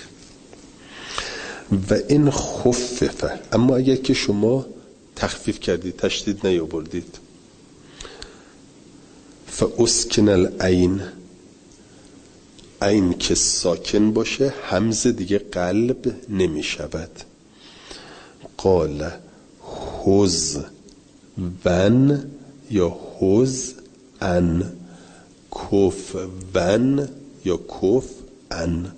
و این خففه، اما اگر که شما تخفیف کردید تشدید نیاوردید، فاسکن العین، عین که ساکن باشه همزه دیگه قلب نمی شود. قال حز ون یا حز ان، کف ون یا کف ان.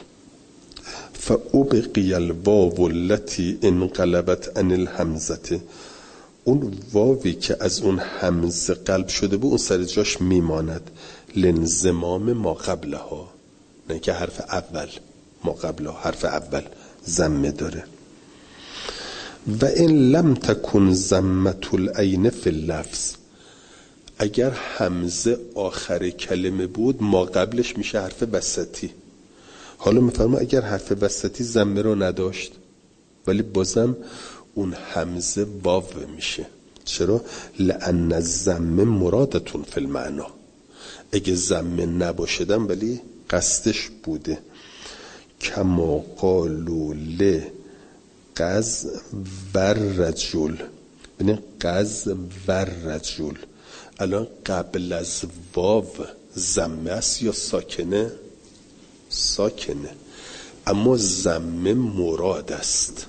فابقی الواو التي انقلبت عن الهمزه، اون واوی که از اون همزه قلب شده بود اون سر جاش میماند. لانضمام ما قبلها، نه که حرف اول ما قبلها حرف اول ضمه داره. و این لم تکن ضمة العین فی اللفظ، اگر همزه آخر کلمه بود ما قبلش میشه حرف وسطی. حالا میفرما اگر حرف وسطی ضمه رو نداشت ولی بازم اون همزه واو میشه. چرا؟ لأن الضمه مرادتون فی المعنا، اگه ضمه نباشدم ولی قصدش بوده. کما قالوا ل قز و رجل، ببین قز و رجل الان قبل از واو ضمه است یا ساکنه؟ ساکنه، اما ضمه مراد است.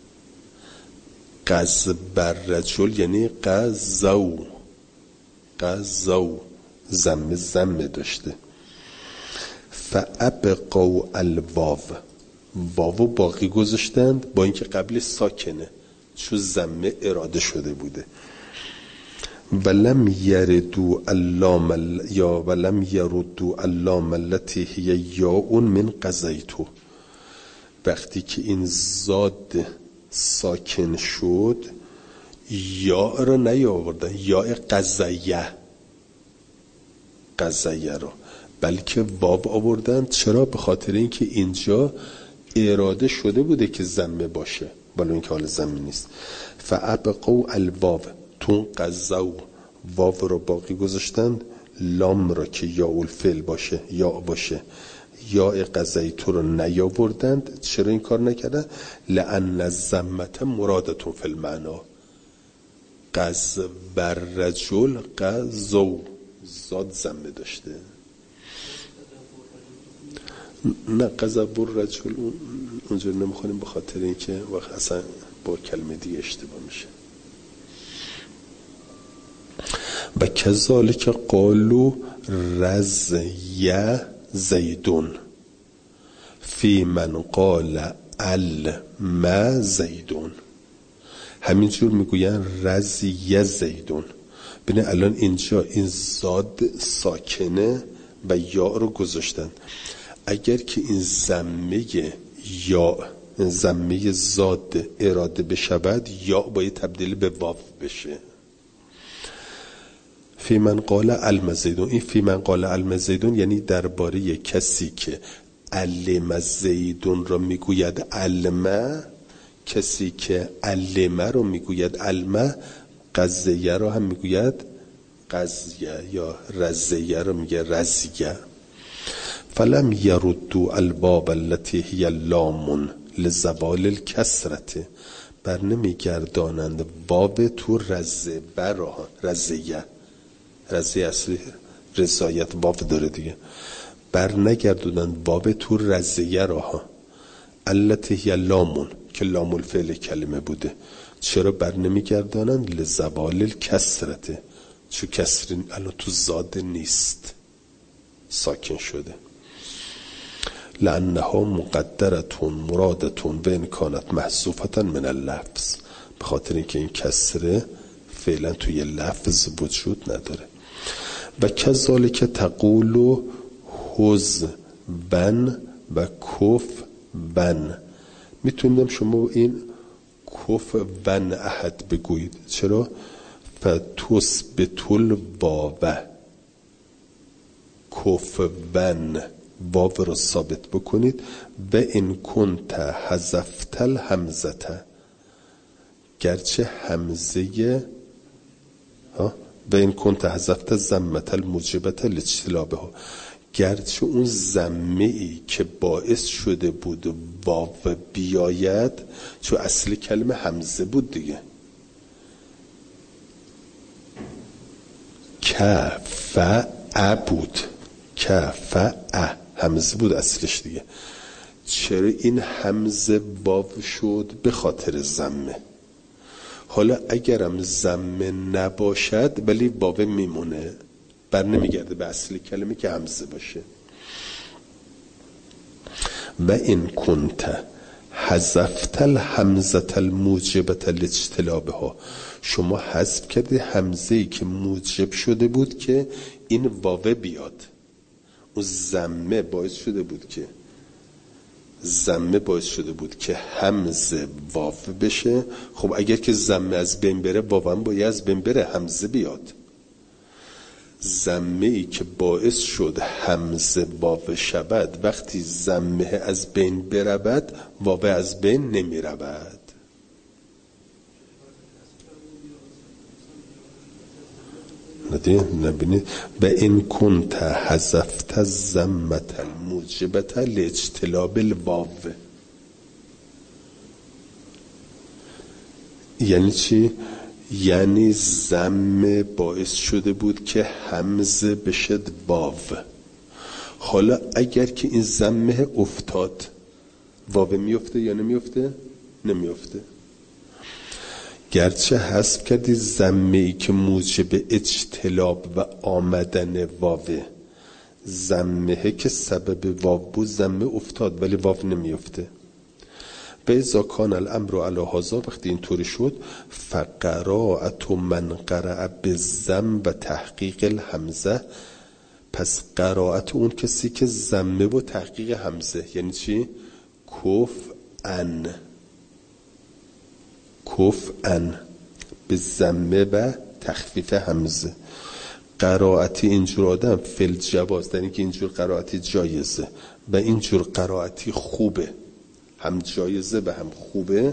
قز بر رجل یعنی قزو، قزو ضمه ضمه داشته. فابقوا الواو، واو باقی گذاشتند با اینکه قبل ساکنه چون ضمه اراده شده بوده. ولم یردو اللام یا ولم یردو اللام التي هي یاء من قضیتو، وقتی که این زاد ساکن شد یا را نیاوردن، یا قضیه قضیه را، بلکه واو آوردن. چرا؟ به خاطر اینکه اینجا اراده شده بوده که ضمه باشه ولی اینکه حال ضمه نیست. فابقوا الواو، تون قضوا واو رو باقی گذاشتند، لام را که یا الفعل باشه یا باشه یا قضیتو رو نیاوردند. چرا این کار نکردن؟ لأن الضمه مرادتون فی المعنا. قز بر رجل قزو زاد ضمه داشته. نه قذب الرجل اونجا نمیخونیم به خاطر اینکه وقت اصلا با کلمه دیگه اشتباه میشه. و کذالک قالوا رضی زیدون فی من قال علم زیدون، همینجور میگوین رضی زیدون. ببین الان اینجا این زاد ساکنه و یا رو گذاشتن. اگر که این ضمه یا ضمه زاد اراده بشود یا باید تبدیل به واو بشه. فی من قال علم زیدون، این فی من قال علم زیدون یعنی درباره کسی که علم زیدون را میگوید علمه، کسی که علمه رو میگوید علمه، قضیه رو هم میگوید قضیه، یا رضیه رو میگه رضیه. فلم یردو الباب التي هي لام لزوال الکسرت، بر نمیگردانند باب تو رزه برا رزیه، رزیه اصلی رضایت باب داره دیگه، بر نگردونند باب تو رزیه راها التي هي لامون که لام الفعل کلمه بوده. چرا بر نمیگردانند؟ لزوال الکسرت، چو کسرین الان تو زاد نیست، ساکن شده. لانها مقدرتون مرادتون و ان کانت محذوفه من اللفظ، به خاطر اینکه این کسره فعلا توی لفظ وجود نداره. و کذالک تقول حز بن و کف بن، میتونیم شما این کف بن احد بگویید. چرا؟ فتثبت الواو، کف بن واو رو ثابت بکنید. و ان کنت حذفت الهمزه، گرچه همزه ها و این کنت حذفت ضمه الموجبه لاجتلابها، گرچه اون ضمه ای که باعث شده بود واو بیاید، چون اصل کلمه همزه بود دیگه، کف ا بود، کف ا همزه بود اصلش دیگه. چرا این همزه واو شد؟ به خاطر ضمه. حالا اگرم ضمه نباشد ولی واو میمونه، بر نمیگرده به اصل کلمه که همزه باشه. و این کنت حذفت الهمزه الموجبه لاجتلابها، شما حذف کردی همزه‌ای که موجب شده بود که این واو بیاد. اون زمه باعث شده بود که زمه باعث شده بود که همزه واو بشه. خب اگر که زمه از بین بره واو هم باید از بین بره، همزه بیاد. زمه ای که باعث شد همزه واو شود، وقتی زمه از بین برود واو از بین نمی رود. نبینید و این کنت حذفت الزمة الموجبة لاجتلاب الواو. یعنی چی؟ یعنی زمه باعث شده بود که همزه بشد واو. حالا اگر که این زمه افتاد واو میفته یا نمیفته؟ نمیفته. گرچه حذف کردی زمه‌ای که موجب اجتلاب و آمدن واوه، زمه که سبب واو بود زمه افتاد ولی واو نمیفته. به ازا کان الامر علی هذا، وقتی اینطوری شد، فقراءت من قرأ بالضم و تحقیق الهمزه، پس قرائت اون کسی که زمه و تحقیق همزه، یعنی چی؟ کف ان کف ان به زمه و تخفیف همزه. قرائتی اینجور آدم فل جواز، در اینکه اینجور قرائتی جایزه و اینجور قرائتی خوبه، هم جایزه و هم خوبه.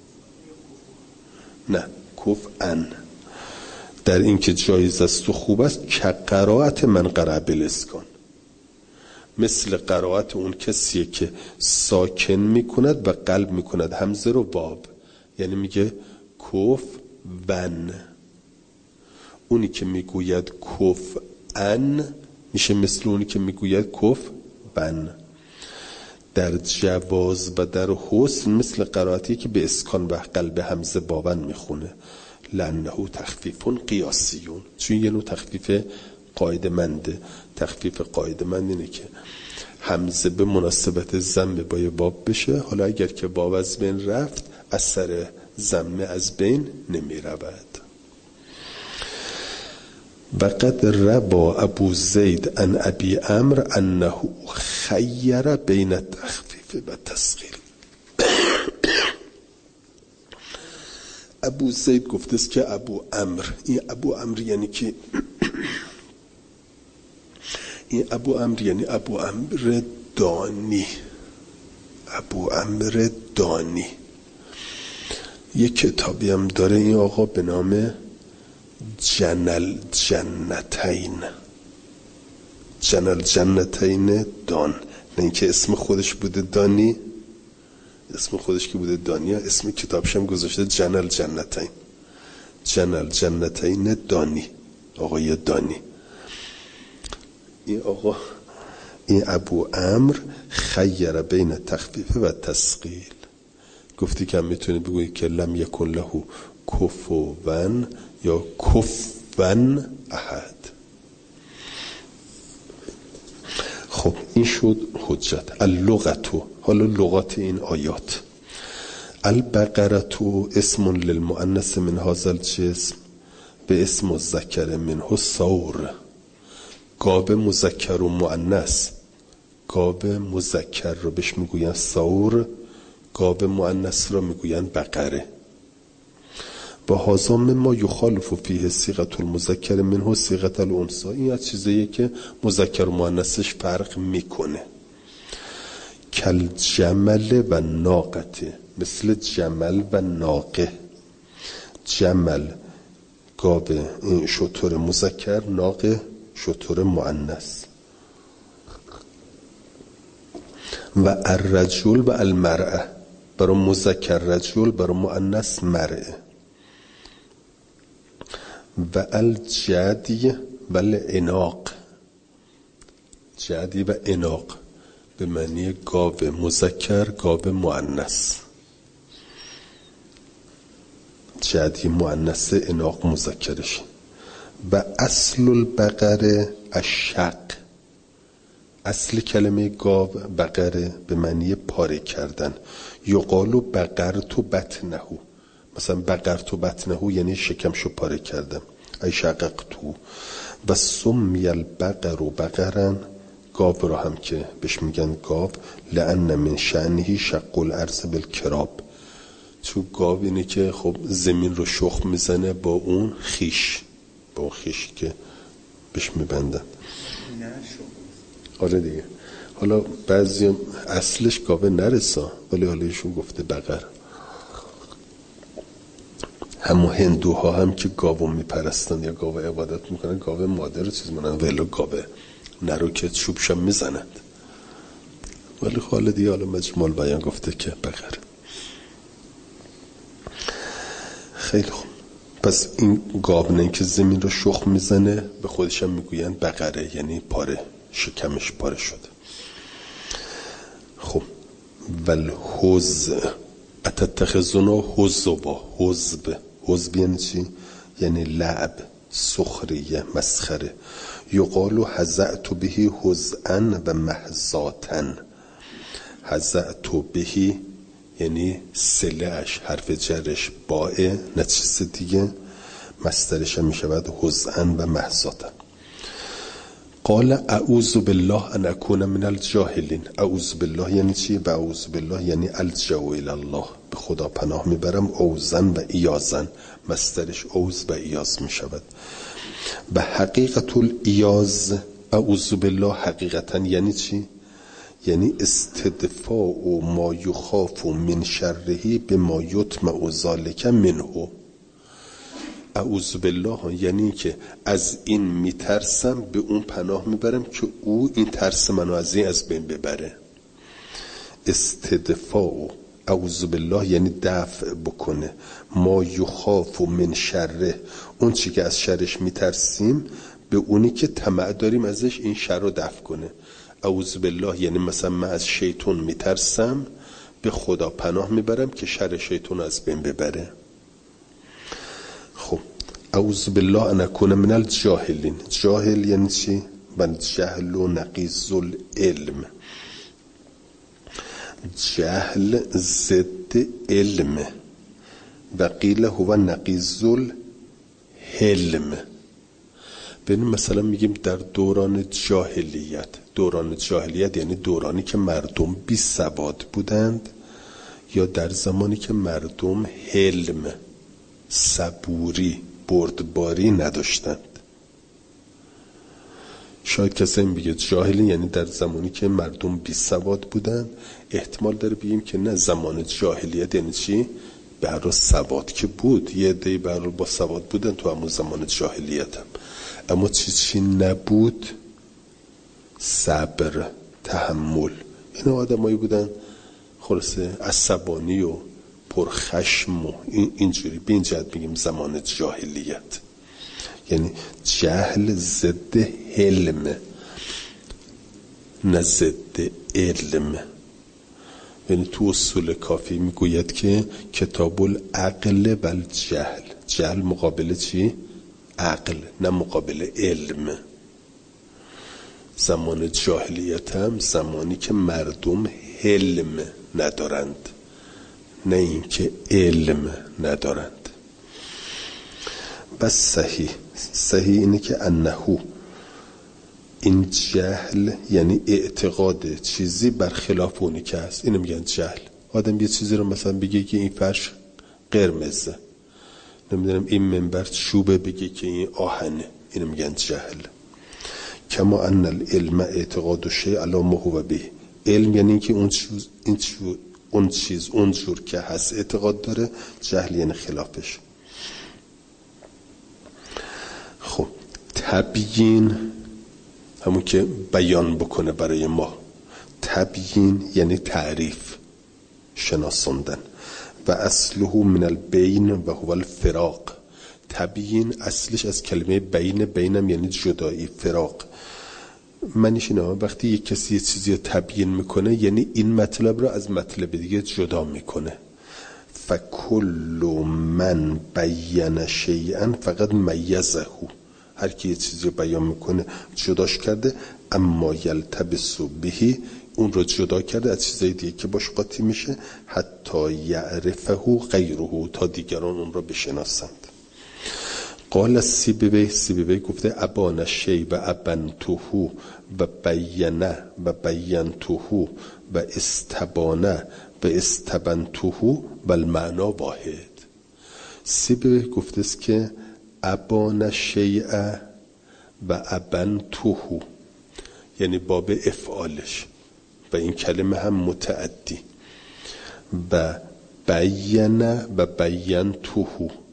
نه، کف ان در اینکه جایز است و خوب است. که قرائت من قرأ بالاسکان، مثل قرائت اون کسیه که ساکن میکند و قلب میکند همزه رو باب، یعنی میگه کف ون. اونی که میگوید کف ان میشه مثل اونی که میگوید کف ون. در جواز و در حسن مثل قرائتی که به اسکان و قلب همزه باون میخونه. لانه تخفیف قیاسیون، چون یه نوع تخفیف قاعده منده. تخفیف قاعده مند اینه که همزه به مناسبت زمه با یه باب بشه. حالا اگر که باب از بین رفت اثر زمه از بین نمی رود. وقد ربا ابو زید ان ابی امر انه خیر بین التخفیف و تسقیل. ابو زید گفته است که ابو امر، این ابو امر یعنی که این ابو امر یعنی ابو امر دانی. ابو امر دانی یک کتابی هم داره این آقا به نام جنل جنتین. جنل جنتین دان، نه اینکه اسم خودش بوده دانی، اسم خودش که بوده دانی، اسم کتابش هم گذاشته جنل جنتین. جنل جنتین دانی، آقای دانی. این آقا، این ابو امر خیر بین تخفیف و تسقیل. گفتی که هم میتونی بگویی که لم یکن له کفوون یا کفون احد. خب این شد حجت. اللغتو، حالا لغات این آیات. البقرتو اسم للمؤنث من هذا الجسم به اسم مذکر منه ثور. گاب مذکر و مؤنث، گاب مذکر رو بهش میگوین ثور، گاب مؤنث رو میگوین بقره. و هذا مما یخالف فیه صیغه المذکر منه صیغه الانثی. این از چیزیه که مذکر و مؤنثش فرق میکنه. کل جمل و ناقته، مثل جمل و ناقه. جمل گاب شتر مذکر، ناقه شتر مؤنث. و الرجل و المرأه، برای مذکر رجل، برای مؤنث مرأه. و الجدی و العناق، جدی و عناق به معنی گاو مذکر، گاو مؤنث. جدی مؤنث، عناق مذکرش. و اصل البقره الشق، اصل کلمه گاو بقره به معنی پاره کردن. یقالو بقرت بطنه، مثلا بقرت بطنه یعنی شکمشو پاره کردم، ای شققتو. و سمی البقر و بقرن، گاو را هم که بهش میگن گاو، لأن من شأنه شق الارض بالکراب، چون گاو اینه که خب زمین رو شخم میزنه با اون خیش، با اون خیشی که بهش میبندن. آره دیگه. حالا بعضی اصلش گاوه نرسا، ولی حالا ایشون گفته بقر. همون هندوها هم که گاوو میپرستن یا گاوه عبادت میکنن، گاوه مادر چیز منن، ولی گاوه نرو که چوبشم میزنند، ولی خالدی حالا مجموع بیان گفته که بقر. خیلی خوب. پس این گاو نه که زمین رو شخم میزنه، به خودش هم میگوین بقره، یعنی پاره، شکمش پاره شده. خب والحز اتتخذون حزبا، حزب، حزب یعنی چی؟ یعنی لعب، سخریه، مسخره. یقالو حزعت بهی حزعن و محزاتن. حزعت بهی یعنی سلهش، حرف جرش بائه، نه چیز دیگه، مصدرش هم میشود حزعن و محزاتن. قال اعوذ بالله ان اکون من الجاهلین. اعوذ بالله یعنی چی؟ و اعوذ بالله یعنی الجا الی الله، به خدا پناه میبرم. اوزن و ایازن، مصدرش اوز و ایاز میشود. و حقیقت الایاز، اعوذ بالله حقیقتا یعنی چی؟ یعنی استدفاع ما یخاف من شره به ما یطمع ذلک منه. اعوذ بالله یعنی که از این میترسم، به اون پناه میبرم که او این ترس منو از این از بین ببره. استدفاع، اعوذ بالله یعنی دفع بکنه. ما یخاف من شره، اون چی که از شرش میترسیم، به اونی که طمع داریم ازش این شر رو دفع کنه. اعوذ بالله یعنی مثلا من از شیطان میترسم، به خدا پناه میبرم که شر شیطان از بین ببره. خب اعوذ بالله ان اکون من الجاهلین. جاهل یعنی چی؟ من جهل و نقیض العلم. جهل ضد علم و قیل هو نقیض الحلم. ببین مثلا میگیم در دوران جاهلیت، دوران جاهلیت یعنی دورانی که مردم بی سواد بودند، یا در زمانی که مردم حلم، صبوری، بردباری نداشتند. شاید کسی بگه جاهلی یعنی در زمانی که مردم بی سواد بودند. احتمال داره بگیم که نه، زمان جاهلیت یعنی چی؟ برای سواد که بود، یه عده‌ای برای با سواد بودن تو همون زمان جاهلیت هم. اما چی چی نبود؟ صبر، تحمل. این آدمایی بودن خلاصه عصبانی و پرخشم و اینجوری. به این جهت میگیم زمان جاهلیت، یعنی جهل ضد حلم، نه ضد علم. یعنی تو اصول کافی میگوید که کتاب العقل و الجهل، جهل مقابل چی؟ عقل، نه مقابل علم. زمان جاهلیت هم زمانی که مردم حلم ندارند، نه اینکه علم ندارند. بس صحیح، صحیح اینه که انهو، این جهل یعنی اعتقاد چیزی برخلاف اونی که هست. اینو میگن جهل. آدم یه چیزی رو مثلا بگه که این فرش قرمزه، نمیدونم این منبر چوبه، بگه که این آهنه، اینو میگن جهل. کما ان العلم اعتقاد شیء علی ما هو به. علم یعنی که اون چیز، این چیز، اون چیز اونجور که هست اعتقاد داره. جهل یعنی خلافش. خب تبیین همون که بیان بکنه برای ما. تبیین یعنی تعریف، شناساندن. و اصله من البین و هو الفراق. تبیین اصلش از کلمه بین، بینم یعنی جدایی، فراق. معنیش اینه وقتی یک کسی یه چیزی رو تبیین میکنه، یعنی این مطلب رو از مطلب دیگه جدا میکنه. فکل من بین شیئا فقط میزه، هر کی یه چیزی بیان میکنه جداش کرده. اما یلتبسو بهی، اون رو جدا کرده از چیزای دیگه که باش قاطی میشه. حتی یعرفه غیره، تا دیگران اون رو بشناسند. قال سیبوی، سیبوی گفته ابان شیء و ابنته و بینه و بینته و استبانه و استبنته و المعنا واحد. سیبوی گفته است که ابان شیء و ابنته، یعنی باب افعالش و این کلمه هم متعدی، و بینه و بینته،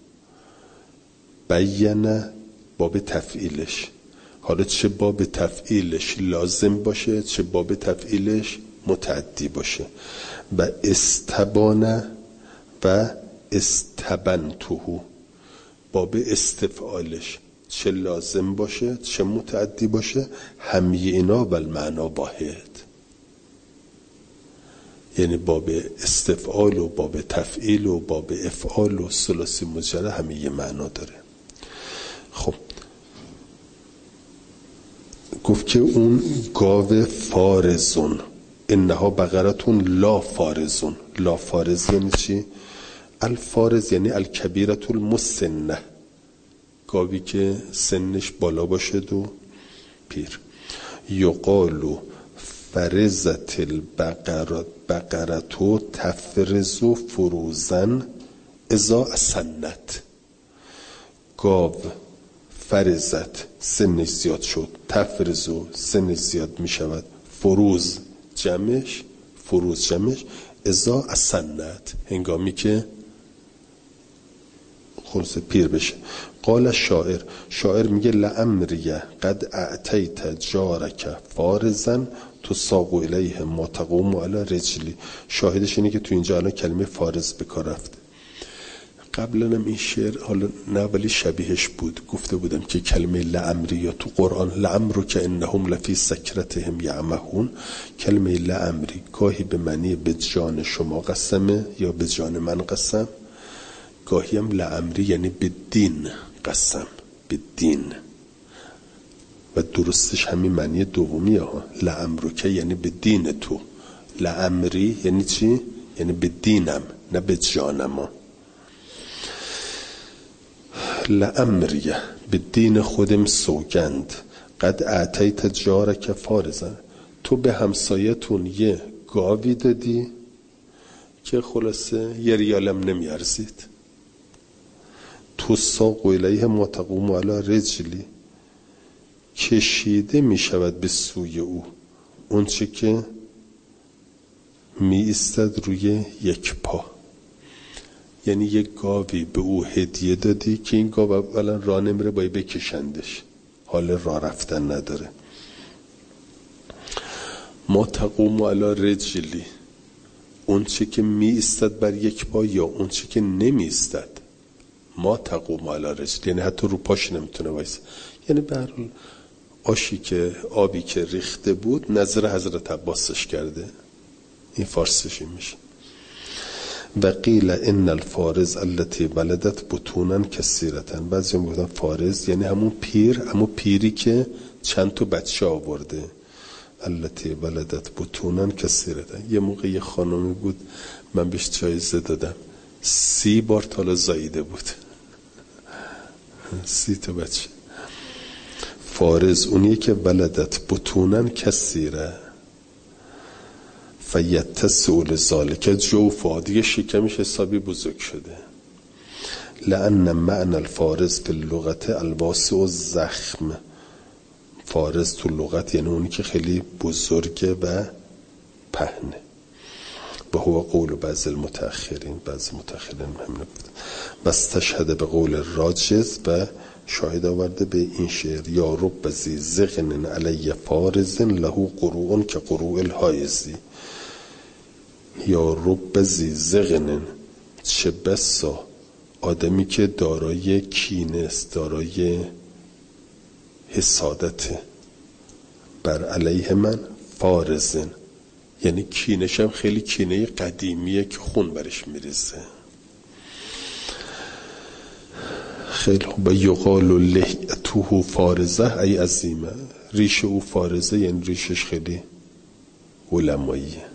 بینه باب تفعیلش. حالا چه باب تفعیلش لازم باشه، چه باب تفعیلش متعدی باشه. و استبانه و استبنته، باب استفعالش چه لازم باشه چه متعدی باشه، همه اینا و المعنا واحد. یعنی باب استفعال و باب تفعیل و باب افعال و ثلاثی مجرد همه یه معنا داره. خب گفت که اون گاو فارزون، انها بقرتون لا فارزون. لا فارز یعنی چی؟ الفارز یعنی الکبیرت المسنه، گاوی که سنش بالا باشد و پیر. یقالو فرزت البقرت بقرتو تفرزو فروزن اذا اسنت. گاو فرزت سنش زیاد شد، تفرزو سنش زیاد می شود، فروز جمعش، فروز جمعش، اذا اسنت هنگامی که خلص پیر بشه. قال شاعر، شاعر میگه لعمریه قد اعتیت جارک فارزن تساق الیه ما تقوم علی رجلی. شاهدش اینه که تو اینجا الان کلمه فارز به کار رفته. قبلا هم این شعر، حالا نه ولی شبیهش بود، گفته بودم که کلمه لعمریه تو قرآن، لعمرو که انهم لفی سکرتهم یعمهون، کلمه لعمری گاهی به معنی به جان شما قسمه یا به جان من قسم، گاهی هم لعمری یعنی به دین قسم، به دین، و درستش همین معنی دومیه ها. لعمرو که یعنی به دین تو، لعمری یعنی چی؟ یعنی به دینم نه به جانم. لعمریه به دین خودم سوگند، قد اعتیت جارک فارزن، تو به همسایتون یه گاوی دادی که خلاصه یه ریالم نمیارزید. تو ساق الیه ما تقوم علی رجلی، کشیده می شود به سوی او اون چه که می ایستد روی یک پا. یعنی یک گاوی به او هدیه دادی که این گاو اولا راه نمیره، باید بکشندش، حال راه رفتن نداره. ما تقوم علی رجلی، اون چه که می ایستد بر یک پا یا اون چه که نمی ایستد. ما تقوم علی رجلی یعنی حتی رو پاش نمیتونه وایسه. یعنی به هر حال آشی که آبی که ریخته بود نظر حضرت عباسش کرده، این فارسیش میشه. و قیل ان الفارز التي ولدت بطونا کثیرتا، بعضی میگن فارز یعنی همون پیر، همون پیری که چند تا بچه آورده. التي ولدت بطونا کثیرتا، یه موقع یه خانمی بود من بهش جایزه دادم، سی بار تالا زاییده بود، سی تا بچه. فارز اونیه که ولدت بطونا کثیره فیتسول ذالک جوفا، دیگه شکمش حسابی بزرگ شده. لأن معنی الفارز فی اللغت الواسع و زخم، فارز تو لغت یعنی اونی که خیلی بزرگه و پهنه. و هو قول بعض المتأخرین، بعض متأخرین همینه بود. و استشهد به قول راجز، و شاهد آورده به این شعر یا رب زی زغن علی فارز له قروع که قروع الحایزی. یا رب زی زغن، چه بسا آدمی که دارای کینه است، دارای حسادت بر علیه من، فارزن یعنی کینشم خیلی کینه قدیمیه که خون برش میریزه. خیلی خوبه. یقال لحیته فارزه ای عظیمه، ریش او فارزه یعنی ریشش خیلی علماییه.